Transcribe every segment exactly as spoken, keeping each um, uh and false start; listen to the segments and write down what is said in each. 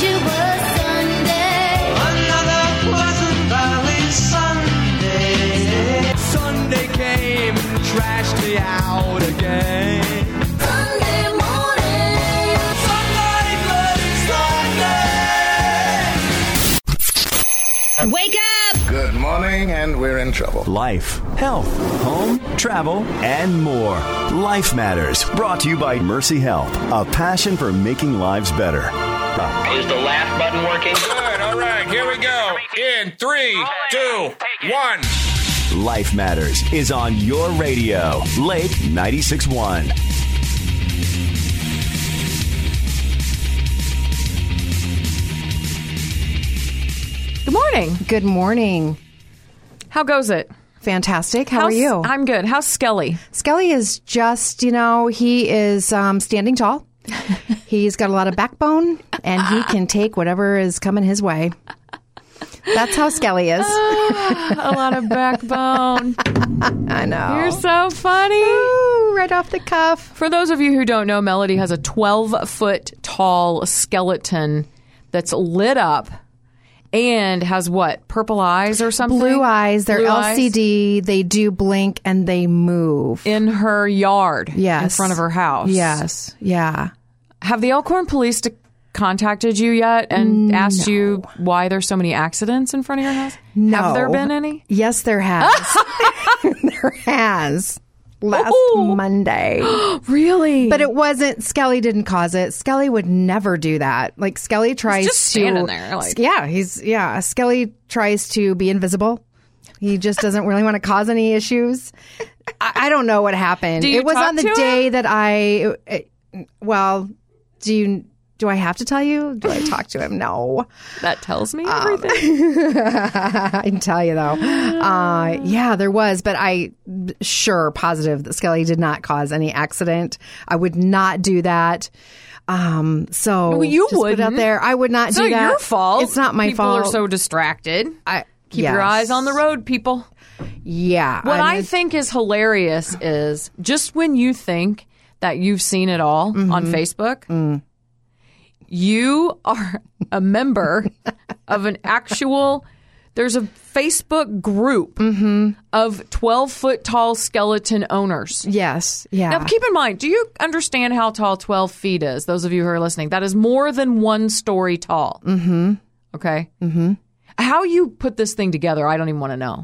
wish it was Sunday. Another Pleasant Valley Sunday. Sunday came and trashed me out again. Sunday morning. Sunday, bloody Sunday. Wake up! Good morning, and we're in trouble. Life, health, home, travel, and more. Life Matters, brought to you by Mercy Health, a passion for making lives better. Is the laugh button working? Good. All right. Here we go. In three, two, one. Life Matters is on your radio. Lake ninety-six point one. Good morning. Good morning. How goes it? Fantastic. How How's- are you? I'm good. How's Skelly? Skelly is just, you know, he is um, standing tall. He's got a lot of backbone, and he can take whatever is coming his way. That's how Skelly is. A lot of backbone. I know. You're so funny. Ooh, right off the cuff. For those of you who don't know, Melody has a twelve-foot tall skeleton that's lit up and has what? Purple eyes or something? Blue eyes. They're Blue L C D. eyes? They do blink, and they move. In her yard. Yes. In front of her house. Yes. Yeah. Have the Elkhorn police to- contacted you yet and asked you why there's so many accidents in front of your house? No. Have there been any? Yes, there has. There has. Last Ooh. Monday. Really? But it wasn't, Skelly didn't cause it. Skelly would never do that. Like, Skelly tries just to. standing there, like- Yeah, he's, yeah. Skelly tries to be invisible. He just doesn't really want to cause any issues. I, I don't know what happened. Do you It was talk on the to day him? that I, it, well, do you, do I have to tell you? Do I talk to him? No. That tells me Um, everything. I can tell you though. Uh, yeah, there was, but I sure positive that Skelly did not cause any accident. I would not do that. Um, so Well, you just put it out wouldn't. there. I would not It's do not that. your fault. It's not my people fault. People are so distracted. I, Keep your yes. eyes on the road, people. Yeah. What I mean, think is hilarious is just when you think that you've seen it all Mm-hmm. on Facebook, Mm. you are a member of an actual, there's a Facebook group Mm-hmm. of twelve-foot tall skeleton owners. Yes. Yeah. Now, keep in mind, do you understand how tall twelve feet is? Those of you who are listening, that is more than one story tall. Mm-hmm. Okay? Mm-hmm. How you put this thing together, I don't even want to know.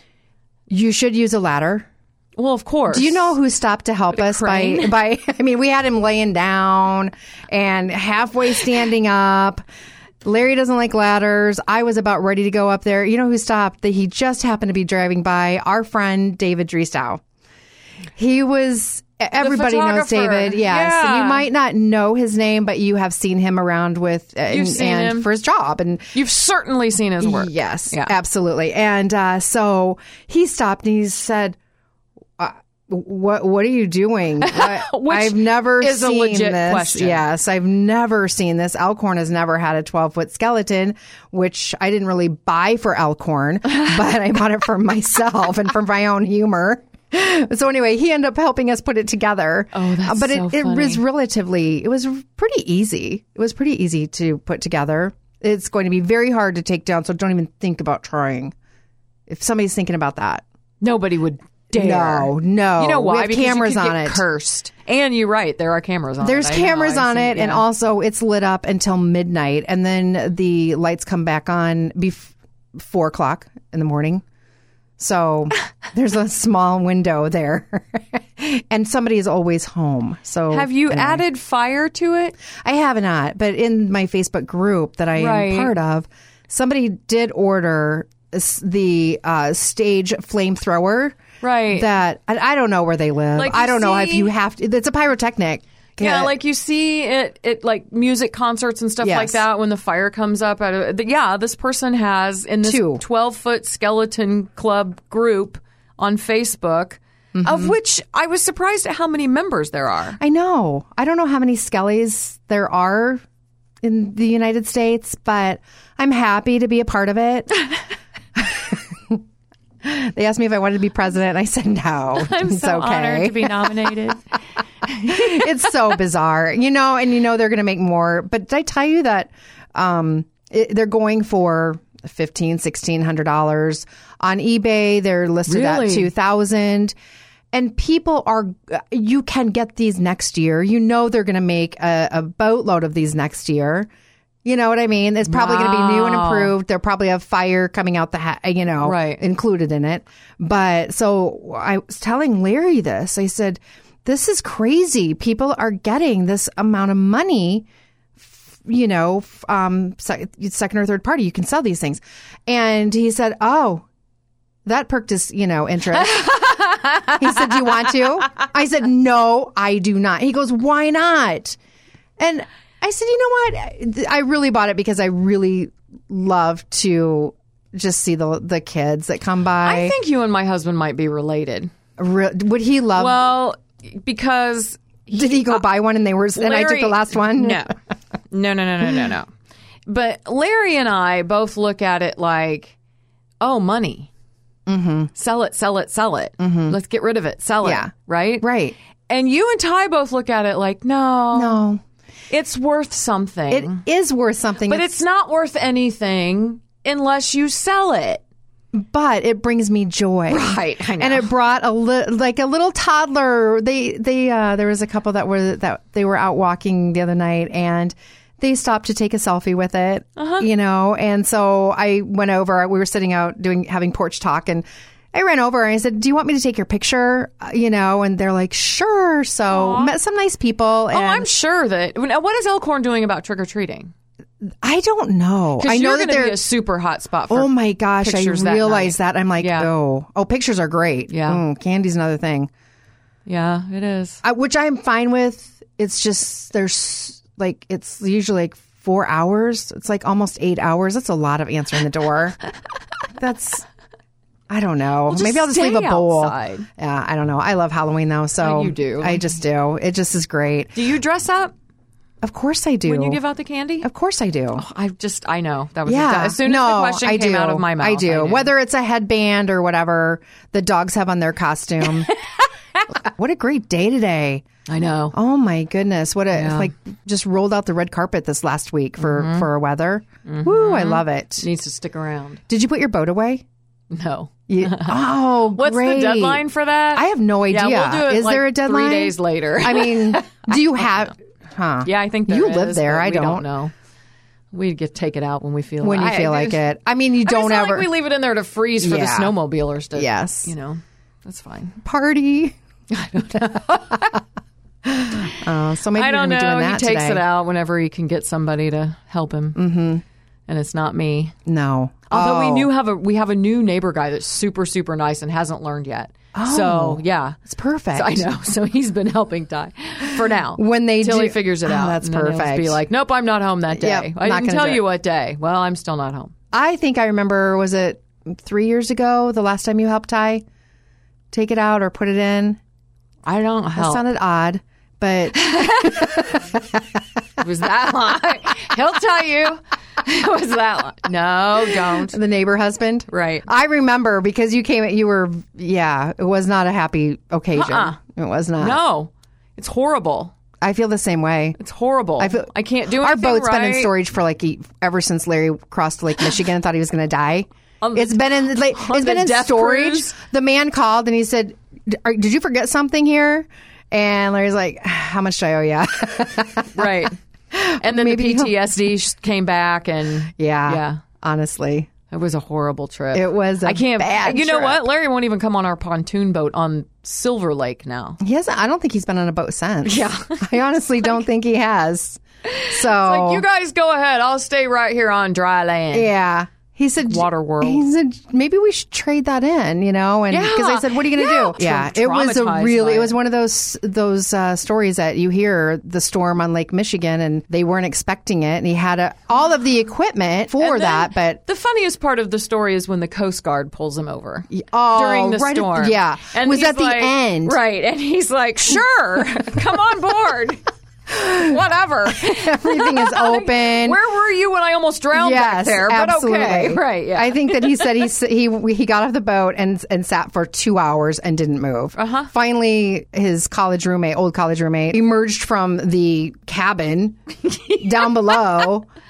You should use a ladder. Well, of course. Do you know who stopped to help A us by, crane? by, I mean, we had him laying down and halfway standing up. Larry doesn't like ladders. I was about ready to go up there. You know who stopped? That he just happened to be driving by? Our friend, David Driestow. He was, everybody knows photographer. David. Yes. Yeah. And you might not know his name, but you have seen him around with, uh, You've and, seen and him. for his job. And You've certainly seen his work. Yes, Yeah. absolutely. And uh, so he stopped and he said, uh, "What What are you doing? What- Which I've never is a seen legit this. question. Yes, I've never seen this. Elkhorn has never had a twelve foot skeleton, which I didn't really buy for Elkhorn, but I bought it for myself and for my own humor." So anyway, he ended up helping us put it together. Oh, that's But so it, it funny. was relatively, it was pretty easy. It was pretty easy to put together. It's going to be very hard to take down, so don't even think about trying. If somebody's thinking about that. Nobody would dare. No, no. You know why? We have Because cameras you could on get it. Cursed. And you're right. There are cameras on There's it. I know, cameras I've on seen- it, and yeah. also it's lit up until midnight, and then the lights come back on bef- four o'clock in the morning. So there's a small window there, and somebody is always home. So Have you anyway. added fire to it? I have not, but in my Facebook group that I Right. am part of, somebody did order s- the uh, stage flamethrower. Right. That I, I don't know where they live. Like I you don't know if see- you have to. It's a pyrotechnic. Yeah, like you see it at like music concerts and stuff Yes. like that when the fire comes up. Out of, yeah, this person has in this Two. twelve-foot skeleton club group on Facebook, Mm-hmm. of which I was surprised at how many members there are. I know. I don't know how many Skellies there are in the United States, but I'm happy to be a part of it. They asked me if I wanted to be president, and I said no. I'm it's so okay. honored to be nominated. It's so bizarre, you know, and you know they're going to make more. But did I tell you that Um, it, they're going for fifteen, sixteen hundred dollars on eBay. They're listed Really? at two thousand. And people are, you can get these next year. You know they're going to make a, a boatload of these next year. You know what I mean? It's probably going to be new and Wow. improved. They'll probably have fire coming out the, ha- you know, Right. included in it. But so I was telling Larry this. I said, this is crazy. People are getting this amount of money, f- you know, f- um, sec- second or third party. You can sell these things. And he said, oh, that perked his, you know, interest. He said, do you want to? I said, no, I do not. He goes, why not? And I said, you know what? I really bought it because I really love to just see the the kids that come by. I think you and my husband might be related. Re- would he love? Well, because did he go buy one and they were? and I took Larry- the last one. No, no, no, no, no, no, no. But Larry and I both look at it like, oh, money. Mm-hmm. Sell it, sell it, sell it. Mm-hmm. Let's get rid of it. Sell it. Yeah. Right? Right. And you and Ty both look at it like, no, No, it's worth something. it is worth something. but it's not worth anything unless you sell it. but it brings me joy. Right, I know. And it brought a li- like a little toddler. They they uh, there was a couple that were that they were out walking the other night and they stopped to take a selfie with it. Uh-huh. You know, and so I went over. We were sitting out doing having porch talk and I ran over and I said, "Do you want me to take your picture?" Uh, you know, and they're like, "Sure." So met some nice people. And Oh, I'm sure that. Now, what is Elkhorn doing about trick or treating? I don't know. I Because know you're that going to they're be a super hot spot for Oh my gosh, I pictures that realized night. that. I'm like, Yeah. oh, oh, pictures are great. Yeah. Mm, candy's another thing, Yeah, it is. I, which I'm fine with. It's just there's like it's usually like four hours. It's like almost eight hours. That's a lot of answering the door. That's I don't know. just Maybe I'll just leave a stay bowl. outside. Yeah, I don't know. I love Halloween though, so Oh, you do. I just do. It just is great. Do you dress up Of course I do. when you give out the candy? Of course I do. I just, I know. That was Yeah. as soon as no, the question I came do. out of my mouth. I do. knew. Whether it's a headband or whatever the dogs have on their costume. What a great day today. I know. Oh my goodness. What a Yeah. like just rolled out the red carpet this last week for for our weather. Woo, I love it. Needs to stick around. Did you put your boat away? No. You, oh, What's great. the deadline for that? I have no idea. Yeah, we'll do it Is like there a deadline? Three days later. I mean, do you have huh? yeah, I think there you is, live there. but I we don't. don't know. We get take it out when we feel When you I- feel like it. I mean, you I mean, don't it's not ever like we leave it in there to freeze for the Yeah. snowmobilers to. Yes. You know, that's fine. party. Oh, so maybe I don't we're gonna be know. doing He that takes today. it out whenever he can get somebody to help him, mm-hmm. and it's not me. No. Although we Oh. knew have a we have a new neighbor guy that's super super nice and hasn't learned yet. Oh. So yeah, It's perfect. So I know. So he's been helping Ty for now. When they till do- he figures it Oh, out. that's and then he'll perfect. Be like, nope, I'm not home that day. Yep, I not didn't gonna tell do you it. what day. Well, I'm still not home. I think I remember, was it three years ago, the last time you helped Ty take it out or put it in? I don't That help. sounded odd, but It was that long. He'll tell you. It was that long. No, don't. the neighbor husband. Right. I remember because you came, you were, yeah, it was not a happy occasion. Uh-uh. It was not. No, it's horrible. I feel the same way. It's horrible. I feel I can't do Our anything boat's been in right. storage for like e- ever since Larry crossed Lake Michigan and thought he was going to die. On the- It's been in like, on it's been the in death storage. cruise? The man called and he said, "D- are- "Did you forget something here?" And Larry's like, "How much do I owe you?" Right. And then Maybe the he'll- P T S D sh- came back, and yeah, yeah, honestly, it was a horrible trip. It was a I can't. bad you know trip. what? Larry won't even come on our pontoon boat on Silver Lake now. he hasn't. I don't think he's been on a boat since. Yeah. I honestly don't think he has. So Like, you guys go ahead. I'll stay right here on dry land. yeah. He said, Water world. He said, maybe we should trade that in, you know? And because Yeah. I said, what are you going to Yeah. do? Yeah. Tra- It was a traumatized really, by it was it. one of those, those uh, stories that you hear the storm on Lake Michigan and they weren't expecting it. And he had a, all of the equipment for And then that, but the funniest part of the story is when the Coast Guard pulls him over oh, during the right at- storm. yeah. Was he's at the like- end. right? And he's like, "Sure, come on board, whatever." everything is open. Where were you when I almost drowned Yes, back there? absolutely. But okay, right? Yeah. I think that he said he s- he he got off the boat and and sat for two hours and didn't move. Uh-huh. Finally, his college roommate, old college roommate, emerged from the cabin down below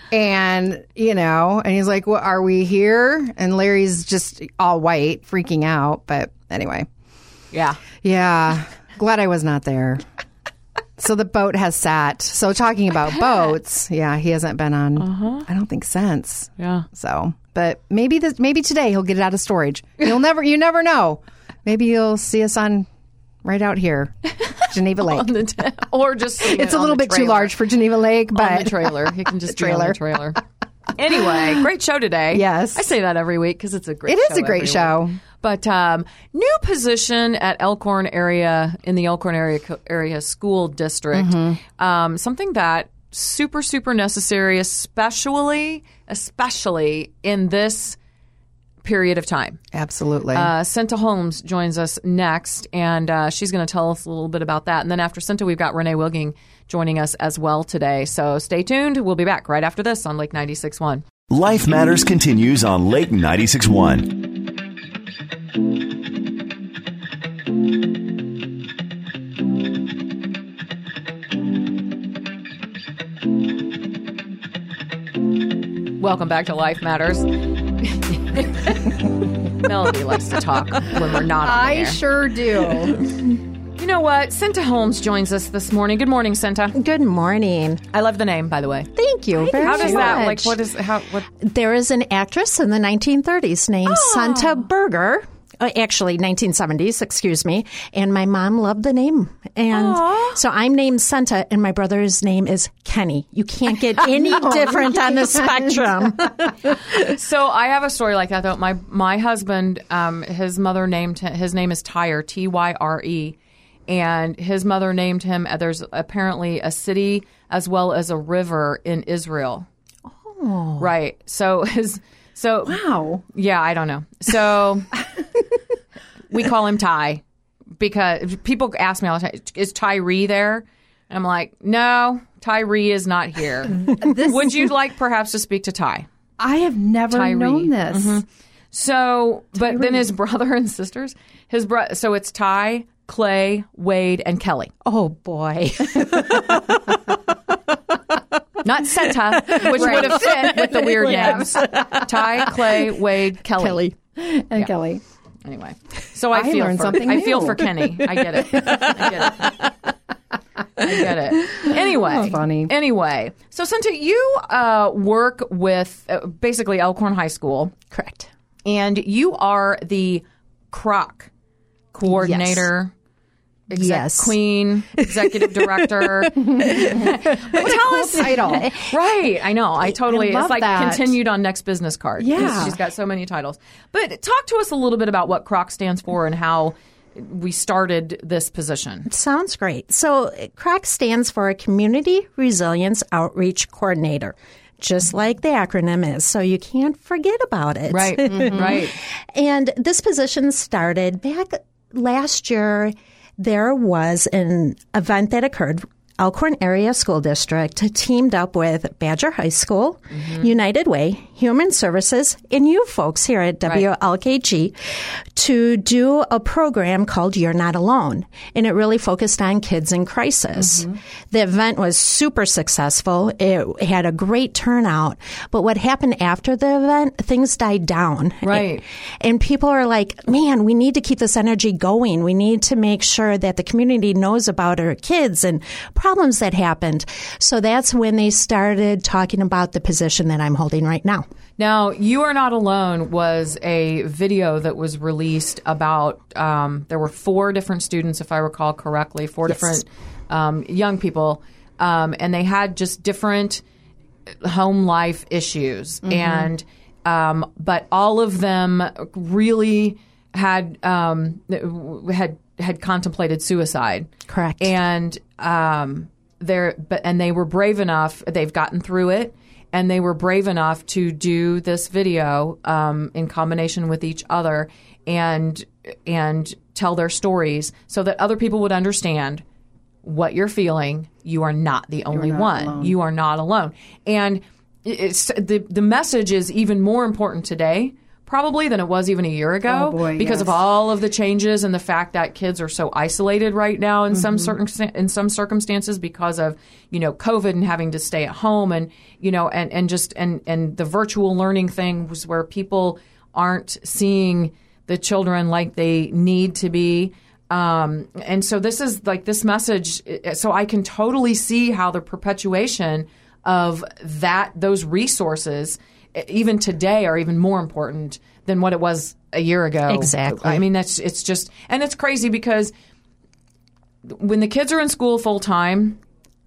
And, you know, and he's like, well, are we here? And Larry's just all white, freaking out. But anyway. Yeah. Yeah. Glad I was not there. So the boat has sat. So talking about boats, yeah, he hasn't been on, uh-huh. I don't think, since. Yeah. So, but maybe this, maybe today he'll get it out of storage. You'll never, you never know. Maybe you'll see us on right out here, Geneva Lake. On the t- or just it's a little bit trailer. too large for Geneva Lake, but on the trailer. He can just trailer. Be on the trailer. Anyway, great show today. Yes. I say that every week because it's a great It show. is a great show. Week. But um, new position at Elkhorn area, in the Elkhorn area area school district. Mm-hmm. Um, something that super, super necessary, especially, especially in this period of time. Absolutely. Uh, Senta Holmes joins us next, and uh, she's going to tell us a little bit about that. And then after Senta, we've got Renee Wilging joining us as well today. So stay tuned. We'll be back right after this on Lake ninety-six point one. Life Matters continues on Lake ninety-six point one. Welcome back to Life Matters. Melody likes to talk when we're not on the I air. sure do. You know what? Senta Holmes joins us this morning. Good morning, Senta. Good morning. I love the name, by the way. Thank you very How does much. that, like, what is, how, what? There is an actress in the nineteen thirties named Oh. Santa Berger. Uh, actually, nineteen seventies, excuse me. And my mom loved the name. And Aw. so I'm named Santa, and my brother's name is Kenny. You can't get any different on the spectrum. So I have a story like that, though. My my husband, um, his mother named him, his name is Tyre, T Y R E. And his mother named him, uh, there's apparently a city as well as a river in Israel. Oh. Right. So his, so. Wow. Yeah, I don't know. So we call him Ty because people ask me all the time, is Tyree there? And I'm like, no, Tyree is not here. Would you like perhaps to speak to Ty? I have never Tyree. known this. Mm-hmm. So, but then his brother and sisters, his bro- so it's Ty, Clay, Wade, and Kelly. Oh, boy. Not Senta, which would have fit with the weird Yeah. names. Ty, Clay, Wade, Kelly. Kelly. And Yeah. Kelly. Anyway, so I, I feel learned for something I feel new. for Kenny. I get it. I get it. I get it. Anyway, That's funny. Anyway, so Senta, you uh, work with uh, basically Elkhorn High School, Correct. and you are the Croc coordinator. Exec- Yes. Queen, executive director. But tell us, title. right? I know. I totally. I love it's like that. continued on next business card. 'cause Yeah. she's got so many titles. But talk to us a little bit about what Croc stands for and how we started this position. Sounds great. So C R O C stands for Community Resilience Outreach Coordinator, just like the acronym is. So you can't forget about it. Right. Mhm. Right. And this position started back last year. There was an event that occurred. Elkhorn Area School District teamed up with Badger High School, mm-hmm. United Way, Human Services, and you folks here at W L K G to do a program called You're Not Alone. And it really focused on kids in crisis. Mm-hmm. The event was super successful. It had a great turnout. But what happened after the event, things died down. Right. And, and people are like, man, we need to keep this energy going. We need to make sure that the community knows about our kids and problems that happened. So that's when they started talking about the position that I'm holding right now. Now, You Are Not Alone was a video that was released about, um, there were four different students, if I recall correctly, four Yes. different um, young people, um, and they had just different home life issues. Mm-hmm. And, um, but all of them really had, um, had, had contemplated suicide. Correct. And, um, they're, but, and they were brave enough, they've gotten through it. And they were brave enough to do this video um, in combination with each other and and tell their stories so that other people would understand what you're feeling. You are not the only not one. alone. You are not alone. And it's, the the message is even more important today probably than it was even a year ago Oh, boy, because yes. of all of the changes and the fact that kids are so isolated right now in some certain in some circumstances because of, you know, COVID and having to stay at home and, you know, and, and just and, and the virtual learning thing was where people aren't seeing the children like they need to be. Um, and so this is like this message. So I can totally see how the perpetuation of that, those resources, even today, are even more important than what it was a year ago. Exactly. I mean, that's it's just, and it's crazy because when the kids are in school full time,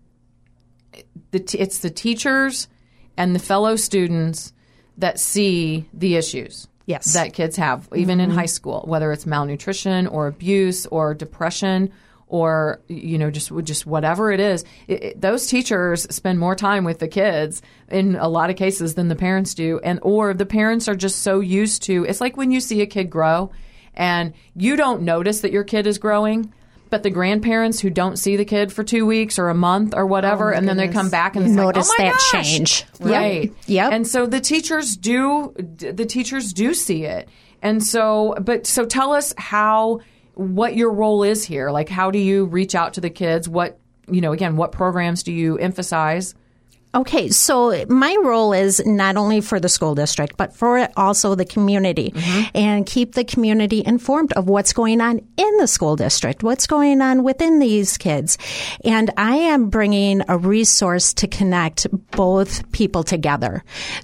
the t- it's the teachers and the fellow students that see the issues. Yes. That kids have, even in high school, whether it's malnutrition or abuse or depression or, you know, just just whatever it is. It, it, those teachers spend more time with the kids in a lot of cases than the parents do. And or the parents are just so used to, it's like when you see a kid grow and you don't notice that your kid is growing, but the grandparents who don't see the kid for two weeks or a month or whatever, Oh, my and then they goodness. come back and it's Notice like, oh my that gosh. change. Right. Yep. And so the teachers do, the teachers do see it. And so, but so tell us how, what your role is here. Like, how do you reach out to the kids? What, you know, again, what programs do you emphasize? Okay, so my role is not only for the school district, but for also the community, and keep the community informed of what's going on in the school district, what's going on within these kids. And I am bringing a resource to connect both people together.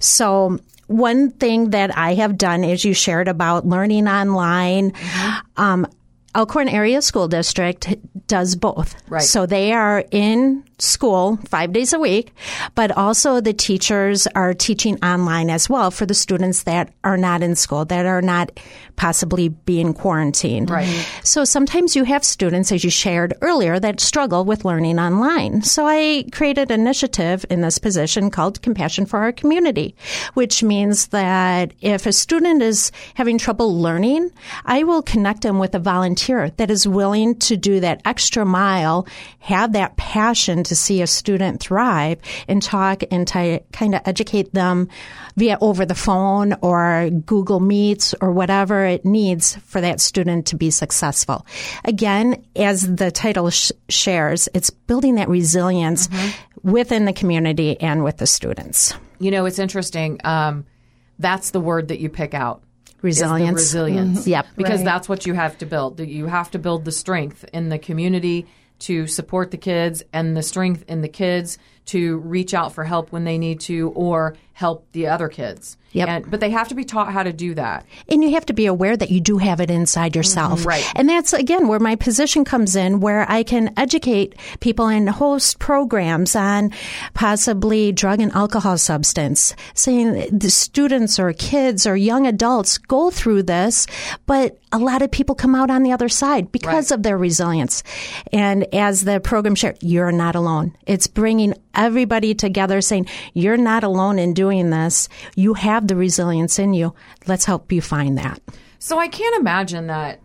So one thing that I have done is you shared about learning online. Um, Elkhorn Area School District does both. Right. So they are in school five days a week, but also the teachers are teaching online as well for the students that are not in school, that are not possibly being quarantined. Right. So sometimes you have students, as you shared earlier, that struggle with learning online. So I created an initiative in this position called Compassion for Our Community, which means that if a student is having trouble learning, I will connect them with a volunteer that is willing to do that extra mile, have that passion to see a student thrive, and talk and t- kind of educate them via over the phone or Google Meets or whatever it needs for that student to be successful. Again, as the title sh- shares, it's building that resilience within the community and with the students. You know, it's interesting. Um, that's the word that you pick out. is the Resilience. resilience. Mhm. Yep. Because Right. that's what you have to build. You have to build the strength in the community to support the kids and the strength in the kids to reach out for help when they need to or help the other kids. Yep. And, but they have to be taught how to do that. And you have to be aware that you do have it inside yourself. Right. And that's, again, where my position comes in, where I can educate people and host programs on possibly drug and alcohol substance, saying the students or kids or young adults go through this, but a lot of people come out on the other side because Right. of their resilience. And as the program shared, you're not alone. It's bringing everybody together saying, you're not alone in doing this. You have the resilience in you. Let's help you find that. So I can't imagine that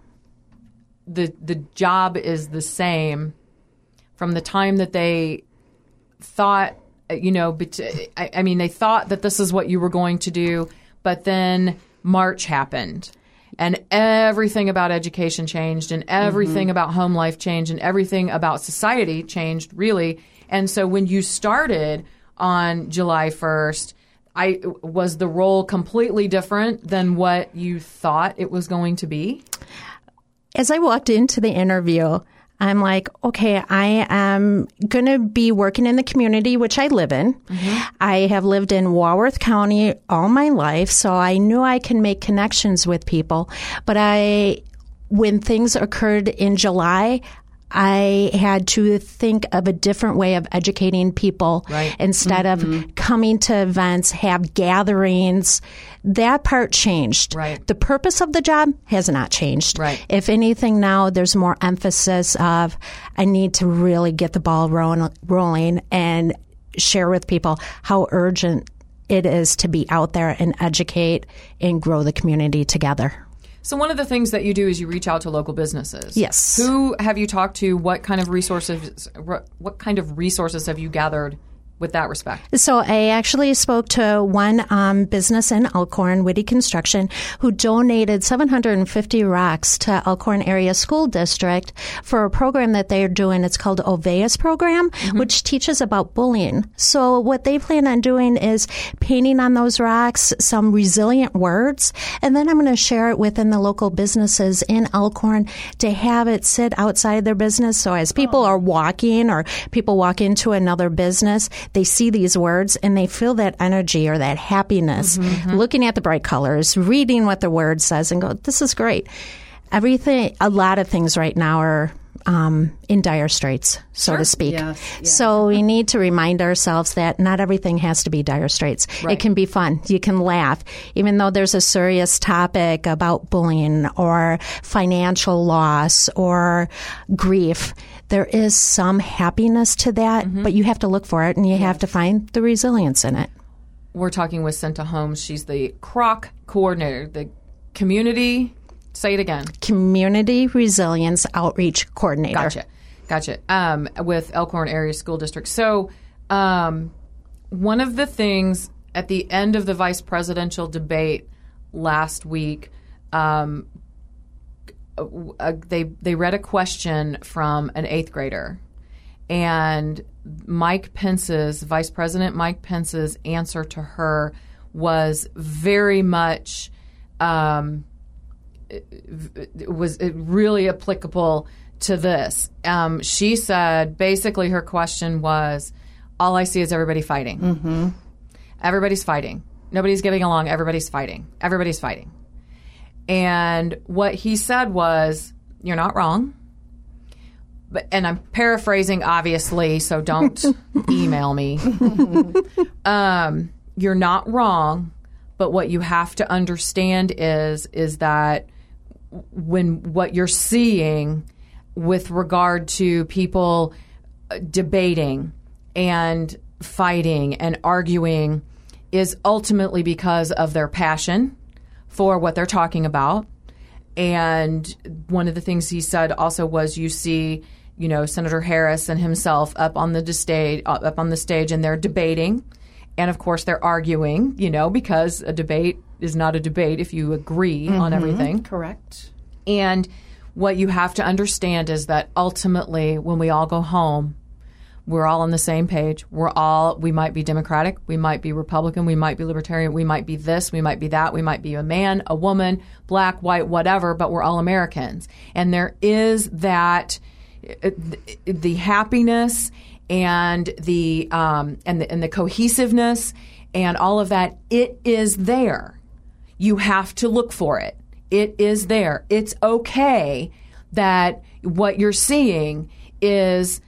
the the job is the same from the time that they thought, you know, bet- I, I mean, they thought that this is what you were going to do, but then March happened. And everything about education changed, and everything about home life changed, and everything about society changed, really. And so when you started on July first, I was the role completely different than what you thought it was going to be? As I walked into the interview, I'm like, okay, I am going to be working in the community, which I live in. I have lived in Walworth County all my life, so I knew I can make connections with people. But I, when things occurred in July, I had to think of a different way of educating people Right. instead of coming to events, have gatherings. That part changed. Right. The purpose of the job has not changed. Right. If anything, now there's more emphasis of I need to really get the ball roll, rolling and share with people how urgent it is to be out there and educate and grow the community together. So one of the things that you do is you reach out to local businesses. Yes. Who have you talked to? What kind of resources? What kind of resources have you gathered with that respect? So I actually spoke to one um, business in Elkhorn, Whitty Construction, who donated seven hundred fifty rocks to Elkhorn Area School District for a program that they're doing. It's called Oveus Program, mm-hmm. which teaches about bullying. So what they plan on doing is painting on those rocks some resilient words, and then I'm going to share it within the local businesses in Elkhorn to have it sit outside their business. So as people are walking or people walk into another business, they see these words and they feel that energy or that happiness, mm-hmm. looking at the bright colors, reading what the word says and go, this is great. Everything, a lot of things right now are um, in dire straits, so Sure. to speak. Yes, yeah. So we need to remind ourselves that not everything has to be dire straits. Right. It can be fun. You can laugh. Even though there's a serious topic about bullying or financial loss or grief, there is some happiness to that, mm-hmm. but you have to look for it and you yes. have to find the resilience in it. We're talking with Cinta Holmes. She's the C R O C coordinator, the community, say it again. Community Resilience Outreach Coordinator. Gotcha. Gotcha. Um, with Elkhorn Area School District. So um, one of the things at the end of the vice presidential debate last week, um, uh, they they read a question from an eighth grader, and Mike Pence's, Vice President Mike Pence's answer to her was very much um, was really applicable to this. Um, she said basically her question was, all I see is everybody fighting. Mm-hmm. Everybody's fighting. Nobody's getting along. Everybody's fighting. Everybody's fighting. And what he said was, you're not wrong. But, and I'm paraphrasing, obviously, so don't email me. um, you're not wrong, but what you have to understand is is that when what you're seeing with regard to people debating and fighting and arguing is ultimately because of their passion for what they're talking about. And one of the things he said also was you see, you know, Senator Harris and himself up on the stage, up on the stage, and they're debating, and of course they're arguing, you know, because a debate is not a debate if you agree mm-hmm. on everything. Correct. And what you have to understand is that ultimately, when we all go home, we're all on the same page. We're all, we might be Democratic, we might be Republican, we might be Libertarian, we might be this, we might be that, we might be a man, a woman, black, white, whatever, but we're all Americans. And there is that, the happiness and the, um, and the, and the cohesiveness and all of that, it is there. You have to look for it. It is there. It's okay that what you're seeing is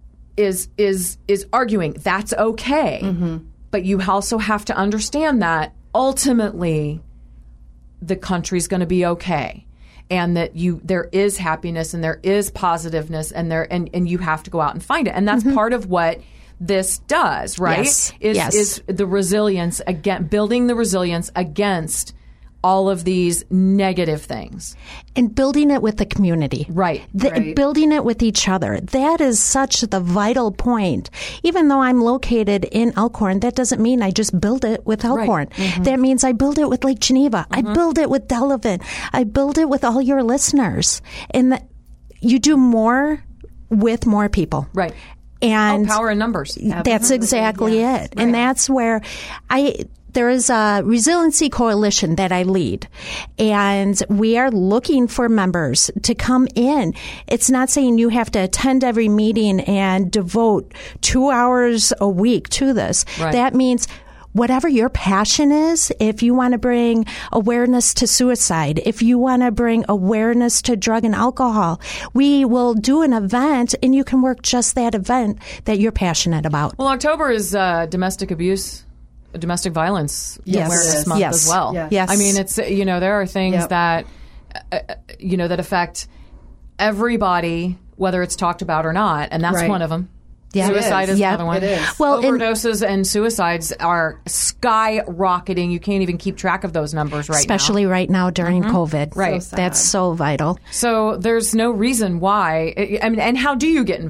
is is is arguing. That's okay. Mm-hmm. But you also have to understand that ultimately the country's going to be okay. And that you there is happiness and there is positiveness and there and, and you have to go out and find it. And that's mm-hmm. part of what this does, right? Yes. Is yes. is the resilience again building the resilience against all of these negative things. And building it with the community. Right. The, right. Building it with each other. That is such the vital point. Even though I'm located in Elkhorn, that doesn't mean I just build it with Elkhorn. Right. Mm-hmm. That means I build it with Lake Geneva. Mm-hmm. I build it with Delavan. I build it with all your listeners. And the, you do more with more people. Right. And oh, power in numbers. That's exactly yes. it. Right. And that's where I... There is a resiliency coalition that I lead, and we are looking for members to come in. It's not saying you have to attend every meeting and devote two hours a week to this. Right. That means whatever your passion is, if you want to bring awareness to suicide, if you want to bring awareness to drug and alcohol, we will do an event and you can work just that event that you're passionate about. Well, October is uh, domestic abuse. Domestic violence yes. awareness month yes. as well. Yes. yes. I mean, it's, you know, there are things yep. that, uh, you know, that affect everybody, whether it's talked about or not, and that's right. one of them. Yeah. Suicide is. is Yeah. another one. It is. Well, and- overdoses and, and suicides are skyrocketing. You can't even keep track of those numbers right Especially now. right now during Mm-hmm. COVID. Right. So That's so vital. So there's no reason why. I mean, and how do you get involved?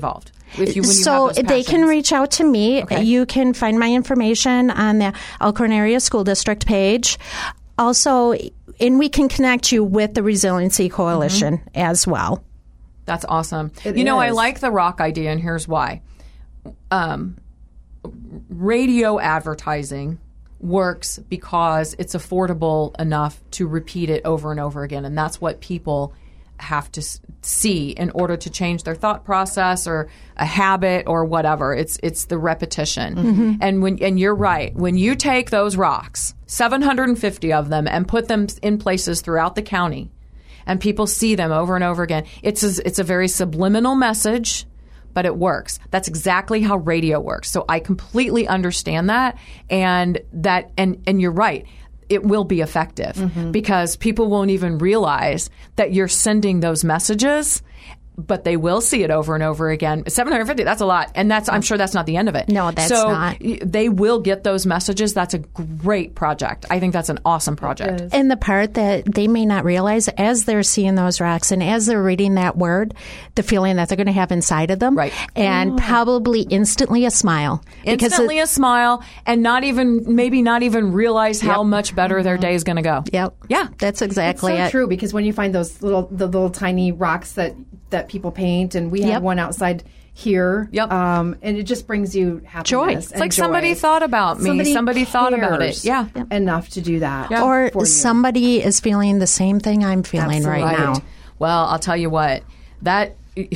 If you, when you so have those they can passions? reach out to me. Okay. You can find my information on the Elkhorn Area School District page. Also, and we can connect you with the Resiliency Coalition Mm-hmm. as well. That's awesome. It you know, I is. like the rock idea, and here's why. Um, radio advertising works because it's affordable enough to repeat it over and over again, and that's what people have to s- see in order to change their thought process or a habit or whatever. It's it's the repetition. And when and you're right, when you take those rocks, seven hundred fifty of them, and put them in places throughout the county, and people see them over and over again, it's a, it's a very subliminal message, but it works. That's exactly how radio works. So I completely understand that, and that and and you're right. It will be effective because people won't even realize that you're sending those messages, but they will see it over and over again. seven hundred fifty, that's a lot. And that's I'm sure that's not the end of it. No, that's so not. y- they will get those messages. That's a great project. I think that's an awesome project. And the part that they may not realize as they're seeing those rocks and as they're reading that word, the feeling that they're going to have inside of them. Right. And probably instantly a smile. Because Instantly it- a smile, and not even maybe not even realize how much better their day is going to go. Yep. Yeah. That's It's exactly so it. true, because when you find those little the little tiny rocks that that people paint, and we Yep. have one outside here. Yep. Um, and it just brings you happiness. Joy. and It's like somebody joy. thought about me. Somebody thought about it. cares Yeah. enough to do that. Or for you. somebody is feeling the same thing I'm feeling right Absolutely. now. Well, I'll tell you what, that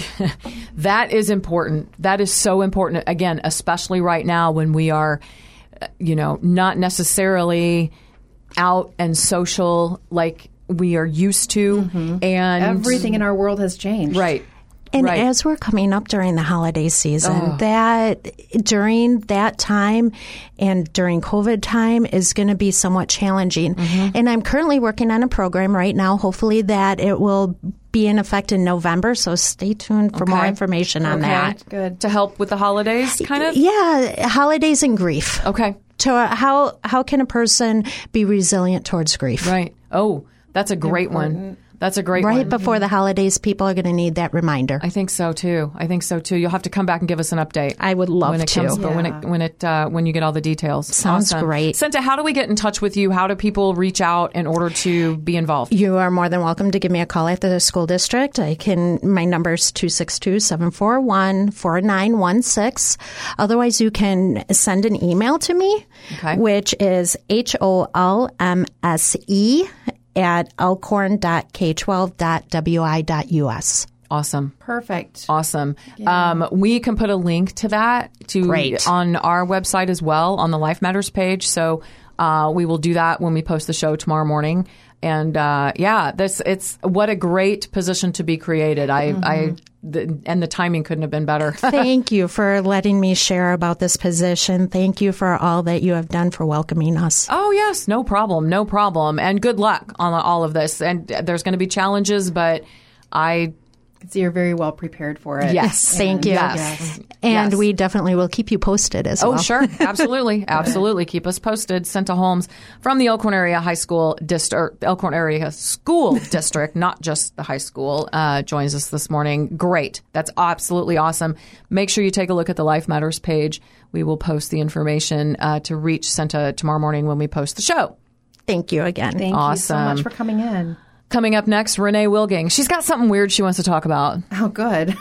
that is important. That is so important. Again, especially right now when we are, uh, you know, not necessarily out and social like we are used to, and Everything in our world has changed. right. And right. as we're coming up during the holiday season, Oh. that during that time and during COVID time is going to be somewhat challenging. Mm-hmm. And I'm currently working on a program right now, hopefully that it will be in effect in November. So stay tuned for more Okay. information on Okay. that. Good. To help with the holidays, kind of. Yeah, holidays and grief. Okay. To how how can a person be resilient towards grief? Right. Oh, that's a great one. That's a great Right one. before the holidays, people are going to need that reminder. I think so too. I think so too. You'll have to come back and give us an update. I would love when it to. Comes, But when Yeah. it when it uh, when you get all the details, Sounds Awesome. great. Senta, how do we get in touch with you? How do people reach out in order to be involved? You are more than welcome to give me a call at the school district. I can, my number is two six two, seven four one, four nine one six. Otherwise, you can send an email to me, Okay. which is H O L M S E at elkhorn dot k twelve dot w i dot u s. Awesome. Perfect. Awesome. Um, we can put a link to that to Great. on our website as well on the Life Matters page. So uh, we will do that when we post the show tomorrow morning. And uh, yeah, this it's what a great position to be created. I, I the, and the timing couldn't have been better. Thank you for letting me share about this position. Thank you for all that you have done for welcoming us. Oh, yes. No problem. No problem. And good luck on all of this. And there's going to be challenges, but I, So you're very well prepared for it. yes. Thank you. Yes. And Yes. we definitely will keep you posted as Oh, well. sure. Absolutely. Absolutely. Keep us posted. Senta Holmes from the Elkhorn Area High School District, Elkhorn Area School District, not just the high school, uh, joins us this morning. Great. That's absolutely awesome. Make sure you take a look at the Life Matters page. We will post the information uh, to reach Senta tomorrow morning when we post the show. Thank you again. Thank you so Awesome. much for coming in. Coming up next, Renee Wilging. She's got something weird she wants to talk about. Oh, good.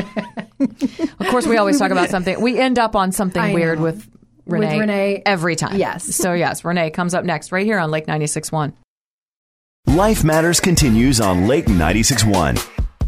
Of course, we always talk about something. We end up on something I weird know. with Renee, Renee. every time. Yes. So, yes, Renee comes up next right here on Lake ninety-six point one. Life Matters continues on Lake ninety-six point one.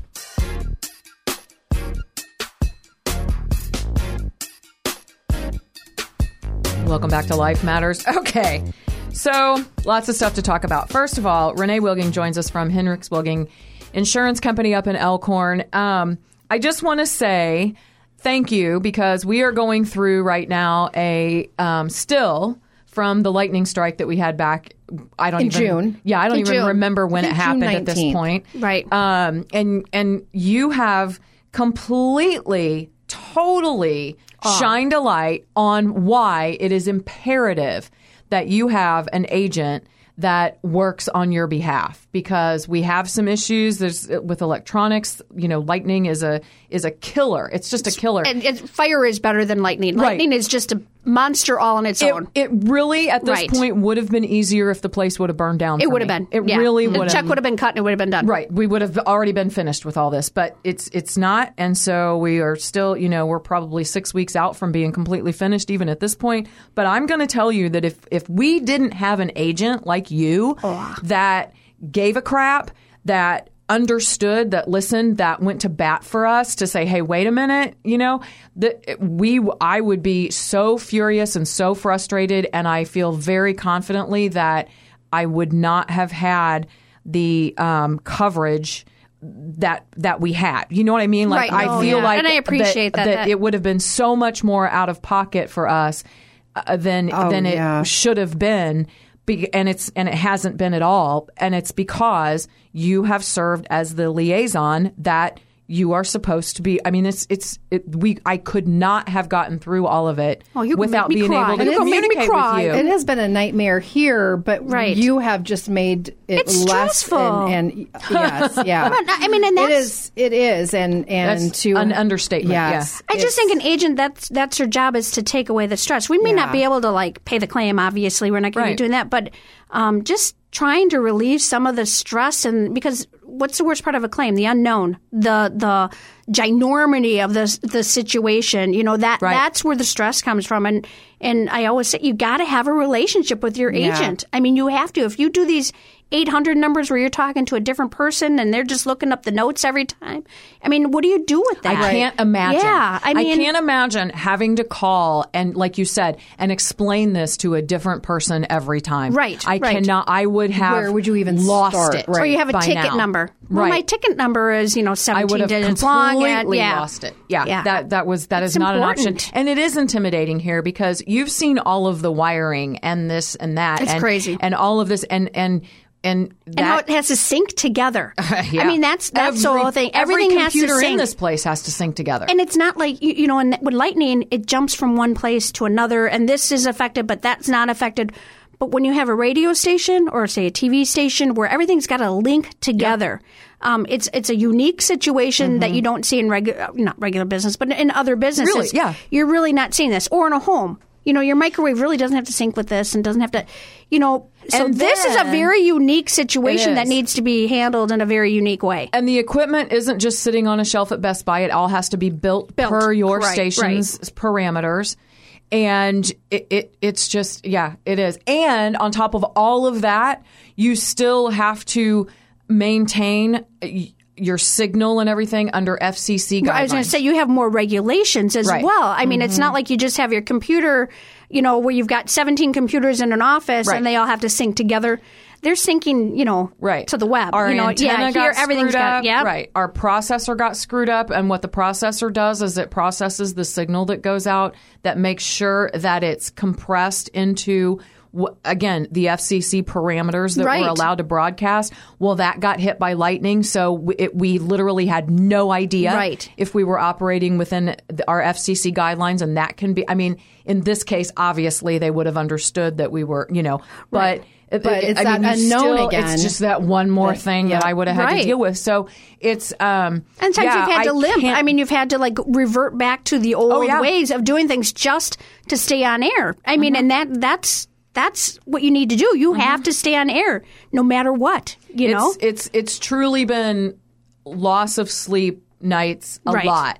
Welcome back to Life Matters. Okay. So, lots of stuff to talk about. First of all, Renee Wilging joins us from Hendricks Wilging Insurance Company up in Elkhorn. Um, I just want to say thank you because we are going through right now a um, still from the lightning strike that we had back. I don't In even June. Yeah, I don't In even June. remember when I it think June happened at this nineteenth. point. Right. Um, and and you have completely, totally shined a light on why it is imperative that you have an agent that works on your behalf, because we have some issues. There's with electronics. You know, lightning is a is a killer. It's just a killer. And, and fire is better than lightning. Right. Lightning is just a monster all on its It, own. it really, at this Right. point, would have been easier if the place would have burned down. It for would have me. been. It yeah. really The would have. check would have been cut and it would have been done. Right. We would have already been finished with all this, but it's it's not. And so we are still, you know, we're probably six weeks out from being completely finished even at this point. But I'm going to tell you that if, if we didn't have an agent like you that gave a crap, that understood, that listened, that went to bat for us to say, hey, wait a minute, you know, that we, I would be so furious and so frustrated. And I feel very confidently that I would not have had the um, coverage that that we had. You know what I mean? Like, Right. I Oh, feel yeah. like And I appreciate that- that- it would have been so much more out of pocket for us uh, than Oh, than it yeah. should have been. Be, and it's and it hasn't been at all. And it's because you have served as the liaison that you are supposed to be. I mean, it's it's it, we. I could not have gotten through all of it Oh, you without make me being cry. able to You gonna make me communicate cry. with you. It has been a nightmare here, but Right. you have just made it It's less. stressful. And, and yes, yeah. But, I mean, and it that's- is. It is, and and That's to an understatement, Yes, I just it's- think an agent, that's that's her job, is to take away the stress. We may Yeah. not be able to like pay the claim, obviously. We're not going to Right. be doing that, but um, just trying to relieve some of the stress. And because what's the worst part of a claim? The unknown, the the ginormity of the the situation. You know, that Right. that's where the stress comes from. And and I always say you got to have a relationship with your Yeah. agent. I mean, you have to. If you do these eight hundred numbers where you're talking to a different person and they're just looking up the notes every time, I mean, what do you do with that? I can't imagine. Yeah, I mean, can't imagine having to call and, like you said, and explain this to a different person every time. Right, I right. cannot. I would have. Where would you even lost start? it? Right. Or you have a by ticket now. number. Well, Right. my ticket number is, you know, I seventeen would have digits long. completely And, yeah. lost it. Yeah, Yeah. that that was that It's is not important. an option, and it is intimidating here because you've seen all of the wiring and this and that. It's and, crazy. and all of this and and and that. And how it has to sync together. Yeah. I mean, that's that's the Every- whole thing. Every Everything has to computer sync. in this place has to sync together. And it's not like, you, you know, and with lightning, it jumps from one place to another, and this is affected, but that's not affected. But when you have a radio station or, say, a T V station where everything's got to link together, um, it's it's a unique situation that you don't see in regular, not regular business, but in other businesses. Really? Yeah. You're really not seeing this. Or in a home. You know, your microwave really doesn't have to sync with this and doesn't have to, you know. So And this is a then- very unique situation It that is. needs to be handled in a very unique way. And the equipment isn't just sitting on a shelf at Best Buy. It all has to be built, Built. per your Right, station's parameters. And it, it it's just, yeah, it is. And on top of all of that, you still have to maintain y- your signal and everything under F C C guidelines. I was going to say you have more regulations as Right. well. I mean, it's not like you just have your computer, you know, where you've got seventeen computers in an office Right. and they all have to sync together. They're syncing, you know, right. to the web. Our you know, antenna yeah, got here everything's screwed got up. yeah, Right. Our processor got screwed up, and what the processor does is it processes the signal that goes out that makes sure that it's compressed into, wh- again, the F C C parameters that Right. we're allowed to broadcast. Well, that got hit by lightning, so we, it, we literally had no idea Right. if we were operating within the, our F C C guidelines, and that can be. I mean, in this case, obviously they would have understood that we were, you know, but. Right. But it's I mean, that you unknown still- again. It's just that one more That- thing yeah. that I would have had Right. to deal with. So it's um And sometimes yeah, you've had I to limp. can't- I mean, you've had to like revert back to the old Oh, yeah. ways of doing things just to stay on air. I mean, and that that's that's what you need to do. You have to stay on air no matter what. You it's, know, it's it's truly been loss of sleep nights a Right. lot.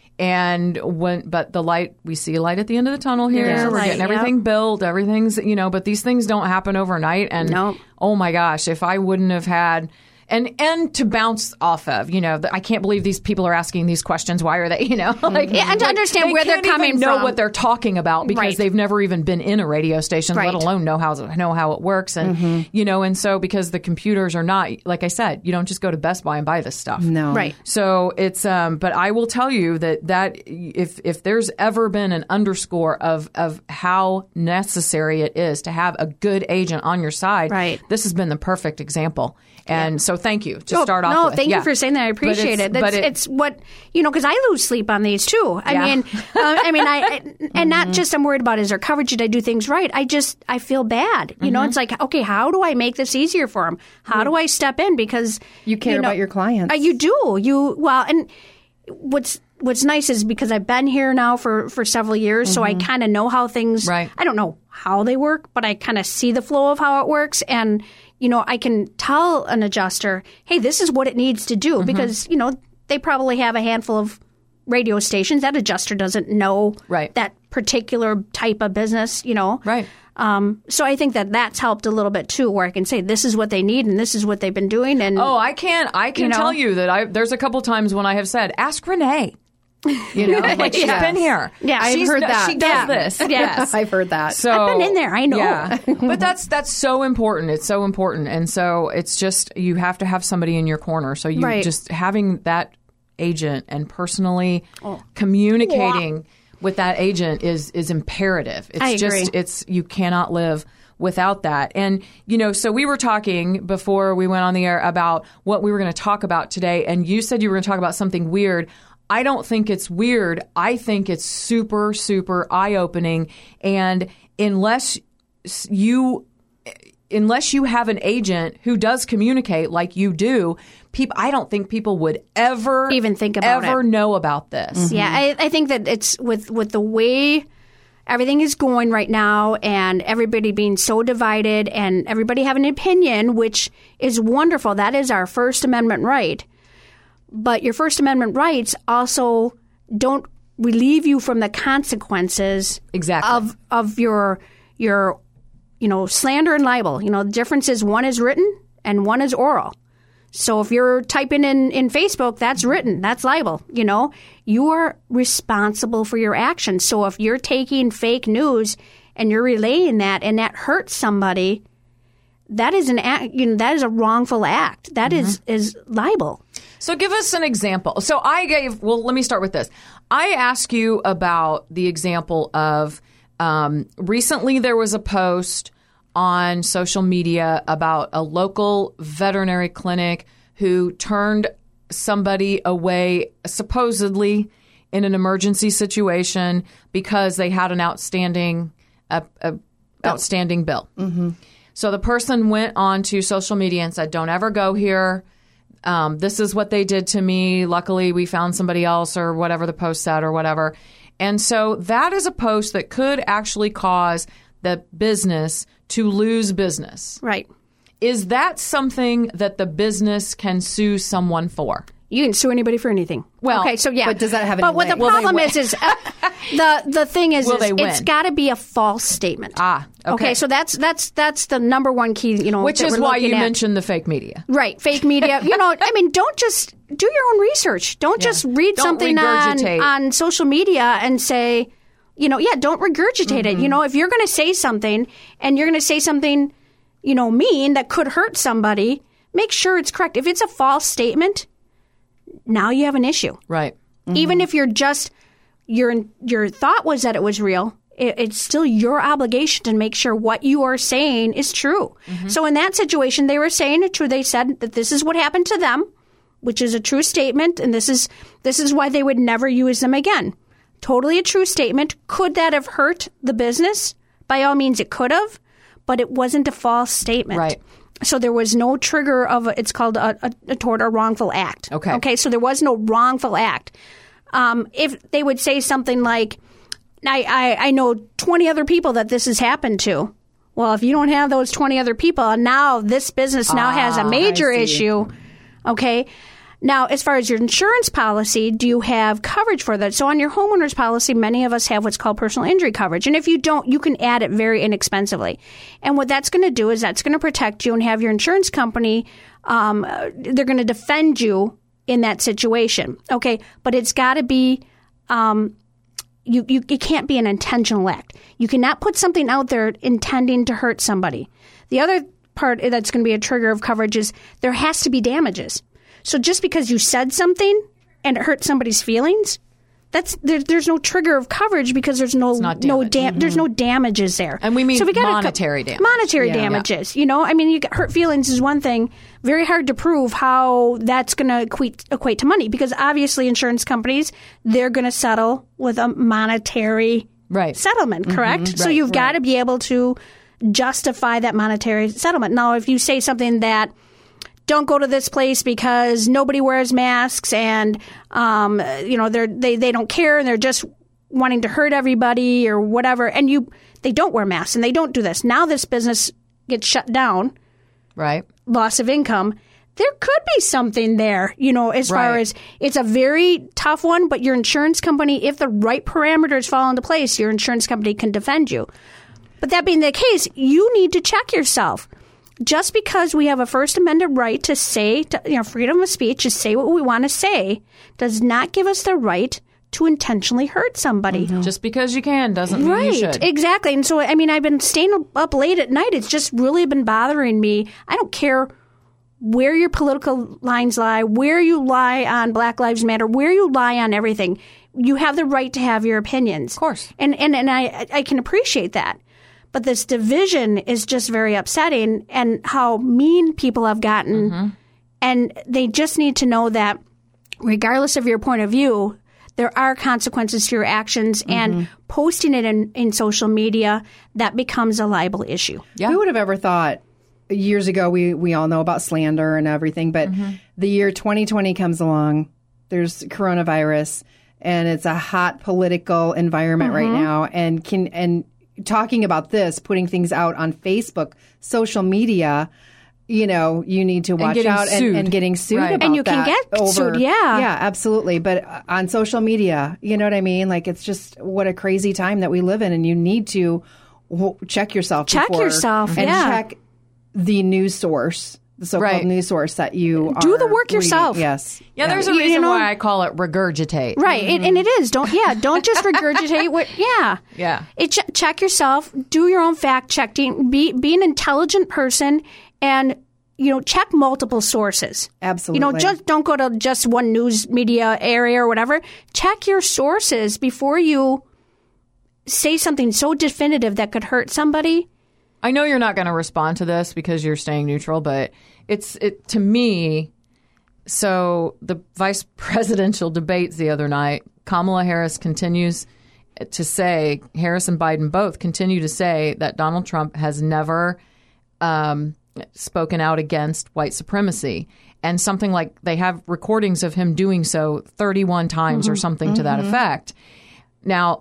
And when, but the light, we see a light at the end of the tunnel here. There's a We're light, getting everything yep. built. Everything's, you know, but these things don't happen overnight. And Nope. oh my gosh, if I wouldn't have had, and and to bounce off of, you know, the, I can't believe these people are asking these questions. Why are they, you know, like, Yeah, and to like, understand they where they're can't even coming know from. what they're talking about because Right. they've never even been in a radio station, Right. let alone know how know how it works. And you know, and so because the computers are not, like I said, you don't just go to Best Buy and buy this stuff. No. right. So it's, um, but I will tell you that that if if there's ever been an underscore of of how necessary it is to have a good agent on your side, Right. this has been the perfect example. And so So thank you to Oh, start off no, with. thank Yeah. you for saying that. I But appreciate it's- it. That's, But it, it's what, you know, because I lose sleep on these too. I Yeah. mean, uh, I mean, I, I and not just I'm worried about is there coverage? Did I do things right? I just, I feel bad. You know, Mm-hmm. it's like, okay, how do I make this easier for them? How do I step in? Because You care know, about your clients. Uh, you do. You, well, and what's, What's nice is because I've been here now for, for several years, so I kind of know how things. Right. I don't know how they work, but I kind of see the flow of how it works, and you know I can tell an adjuster, "Hey, this is what it needs to do," because you know they probably have a handful of radio stations. That adjuster doesn't know Right. that particular type of business, you know. Right. Um, so I think that that's helped a little bit too, where I can say this is what they need and this is what they've been doing. And Oh, I can I can You know? tell you that I there's a couple times when I have said, "Ask Renee." You know, like she's Yes. been here. Yeah, I've She's heard do- that. She does Yeah. this. Yes. I've heard that. So I've been in there. I know. Yeah. But that's that's so important. It's so important. And so it's just you have to have somebody in your corner. So you Right. just having that agent and personally communicating with that agent is is imperative. It's I just agree. it's you cannot live without that. And you know, so we were talking before we went on the air about what we were going to talk about today, and you said you were going to talk about something weird. I don't think it's weird. I think it's super, super eye-opening. And unless you, unless you have an agent who does communicate like you do, people, I don't think people would ever Even think about ever it. know about this. Yeah, I, I think that it's with with the way everything is going right now, and everybody being so divided, and everybody having an opinion, which is wonderful. That is our First Amendment right. But your First Amendment rights also don't relieve you from the consequences Exactly. of of your your you know slander and libel. You know, the difference is one is written and one is oral. So if you're typing in, in Facebook, that's written, that's libel. You know, you are responsible for your actions. So if you're taking fake news and you're relaying that and that hurts somebody, that is an act, you know, that is a wrongful act. That is is libel. So give us an example. So I gave, well, let me start with this. I asked you about the example of um, recently there was a post on social media about a local veterinary clinic who turned somebody away supposedly in an emergency situation because they had an outstanding a, a outstanding bill. Mm-hmm. So the person went on to social media and said, "Don't ever go here. Um, this is what they did to me. Luckily, we found somebody else," or whatever the post said or whatever. And so that is a post that could actually cause the business to lose business. Right. Is that something that the business can sue someone for? You can sue anybody for anything. Well, okay, so yeah. but does that have But any what the weight? Will they problem win? is, is uh, the the thing is, Will is they win? it's got to be a false statement. Ah, okay. So that's that's that's the number one key. You know, Which that is we're why looking you at. mentioned the fake media. Right, fake media. You know, I mean, don't just do your own research. Don't just read Don't something on, regurgitate. on social media and say, you know, yeah, don't regurgitate Mm-hmm. it. You know, if you're going to say something and you're going to say something, you know, mean that could hurt somebody, make sure it's correct. If it's a false statement, now you have an issue. Right. Even if you're just your your thought was that it was real, it, it's still your obligation to make sure what you are saying is true. So in that situation, they were saying it true. They said that this is what happened to them, which is a true statement, and this is this is why they would never use them again. Totally a true statement. Could that have hurt the business? By all means, it could have, but it wasn't a false statement. Right. So there was no trigger of a, it's called a, a, a tort or wrongful act. Okay. Okay. So there was no wrongful act. Um, if they would say something like, I, I, I know twenty other people that this has happened to. Well, if you don't have those twenty other people, and now this business now has a major issue. Okay. Now, as far as your insurance policy, do you have coverage for that? So on your homeowner's policy, many of us have what's called personal injury coverage. And if you don't, you can add it very inexpensively. And what that's going to do is that's going to protect you and have your insurance company, um, uh, they're going to defend you in that situation. Okay. But it's got to be, um, you, you, it can't be an intentional act. You cannot put something out there intending to hurt somebody. The other part that's going to be a trigger of coverage is there has to be damages. So just because you said something and it hurt somebody's feelings, that's there, there's no trigger of coverage because there's no not no damage. dam- there's no damages there. And we mean so we gotta monetary co- damage. Monetary Yeah. damages. You know, I mean, you get hurt feelings is one thing. Very hard to prove how that's going to equate equate to money because obviously insurance companies they're going to settle with a monetary Right. settlement, correct? So Right, you've got to be able to justify that monetary settlement. Now, if you say something that don't go to this place because nobody wears masks and um, you know they're they they don't care and they're just wanting to hurt everybody or whatever, and you they don't wear masks and they don't do this. Now this business gets shut down, Right. loss of income. There could be something there, you know, as far Right. as it's a very tough one, but your insurance company, if the right parameters fall into place, your insurance company can defend you. But that being the case, you need to check yourself. Just because we have a First Amendment right to say, to, you know, freedom of speech, to say what we want to say, does not give us the right to intentionally hurt somebody. Just because you can doesn't mean Right, you should. exactly. And so, I mean, I've been staying up late at night. It's just really been bothering me. I don't care where your political lines lie, where you lie on Black Lives Matter, where you lie on everything. You have the right to have your opinions. Of course. And, and, and I, I can appreciate that. But this division is just very upsetting and how mean people have gotten. Mm-hmm. And they just need to know that regardless of your point of view, there are consequences to your actions, Mm-hmm. and posting it in, in social media, that becomes a liable issue. Yeah. Who would have ever thought years ago, we, we all know about slander and everything, but Mm-hmm. the year twenty twenty comes along, there's coronavirus, and it's a hot political environment right Mm-hmm. now. And can and talking about this, putting things out on Facebook, social media, you know, you need to watch getting out and, sued. and getting sued Right. about And you can that get over, sued, yeah. Yeah, absolutely. But uh, on social media, you know what I mean? Like, it's just what a crazy time that we live in, and you need to w- check yourself. Check before- yourself, and yeah. check the news source, the so-called Right. news source that you Do are the work reading. yourself. Yes. Yeah, there's a You reason know- why I call it regurgitate. Right, and, and it is. Don't yeah. Don't just regurgitate what. Yeah, Yeah. It ch- check yourself. Do your own fact checking. Be be an intelligent person, and you know check multiple sources. Absolutely. You know, just don't go to just one news media area or whatever. Check your sources before you say something so definitive that could hurt somebody. I know you're not going to respond to this because you're staying neutral, but it's it to me. So the vice presidential debates the other night, Kamala Harris continues to say, Harris and Biden both continue to say that Donald Trump has never um, spoken out against white supremacy. And something like they have recordings of him doing so thirty-one times or something to that effect. Now,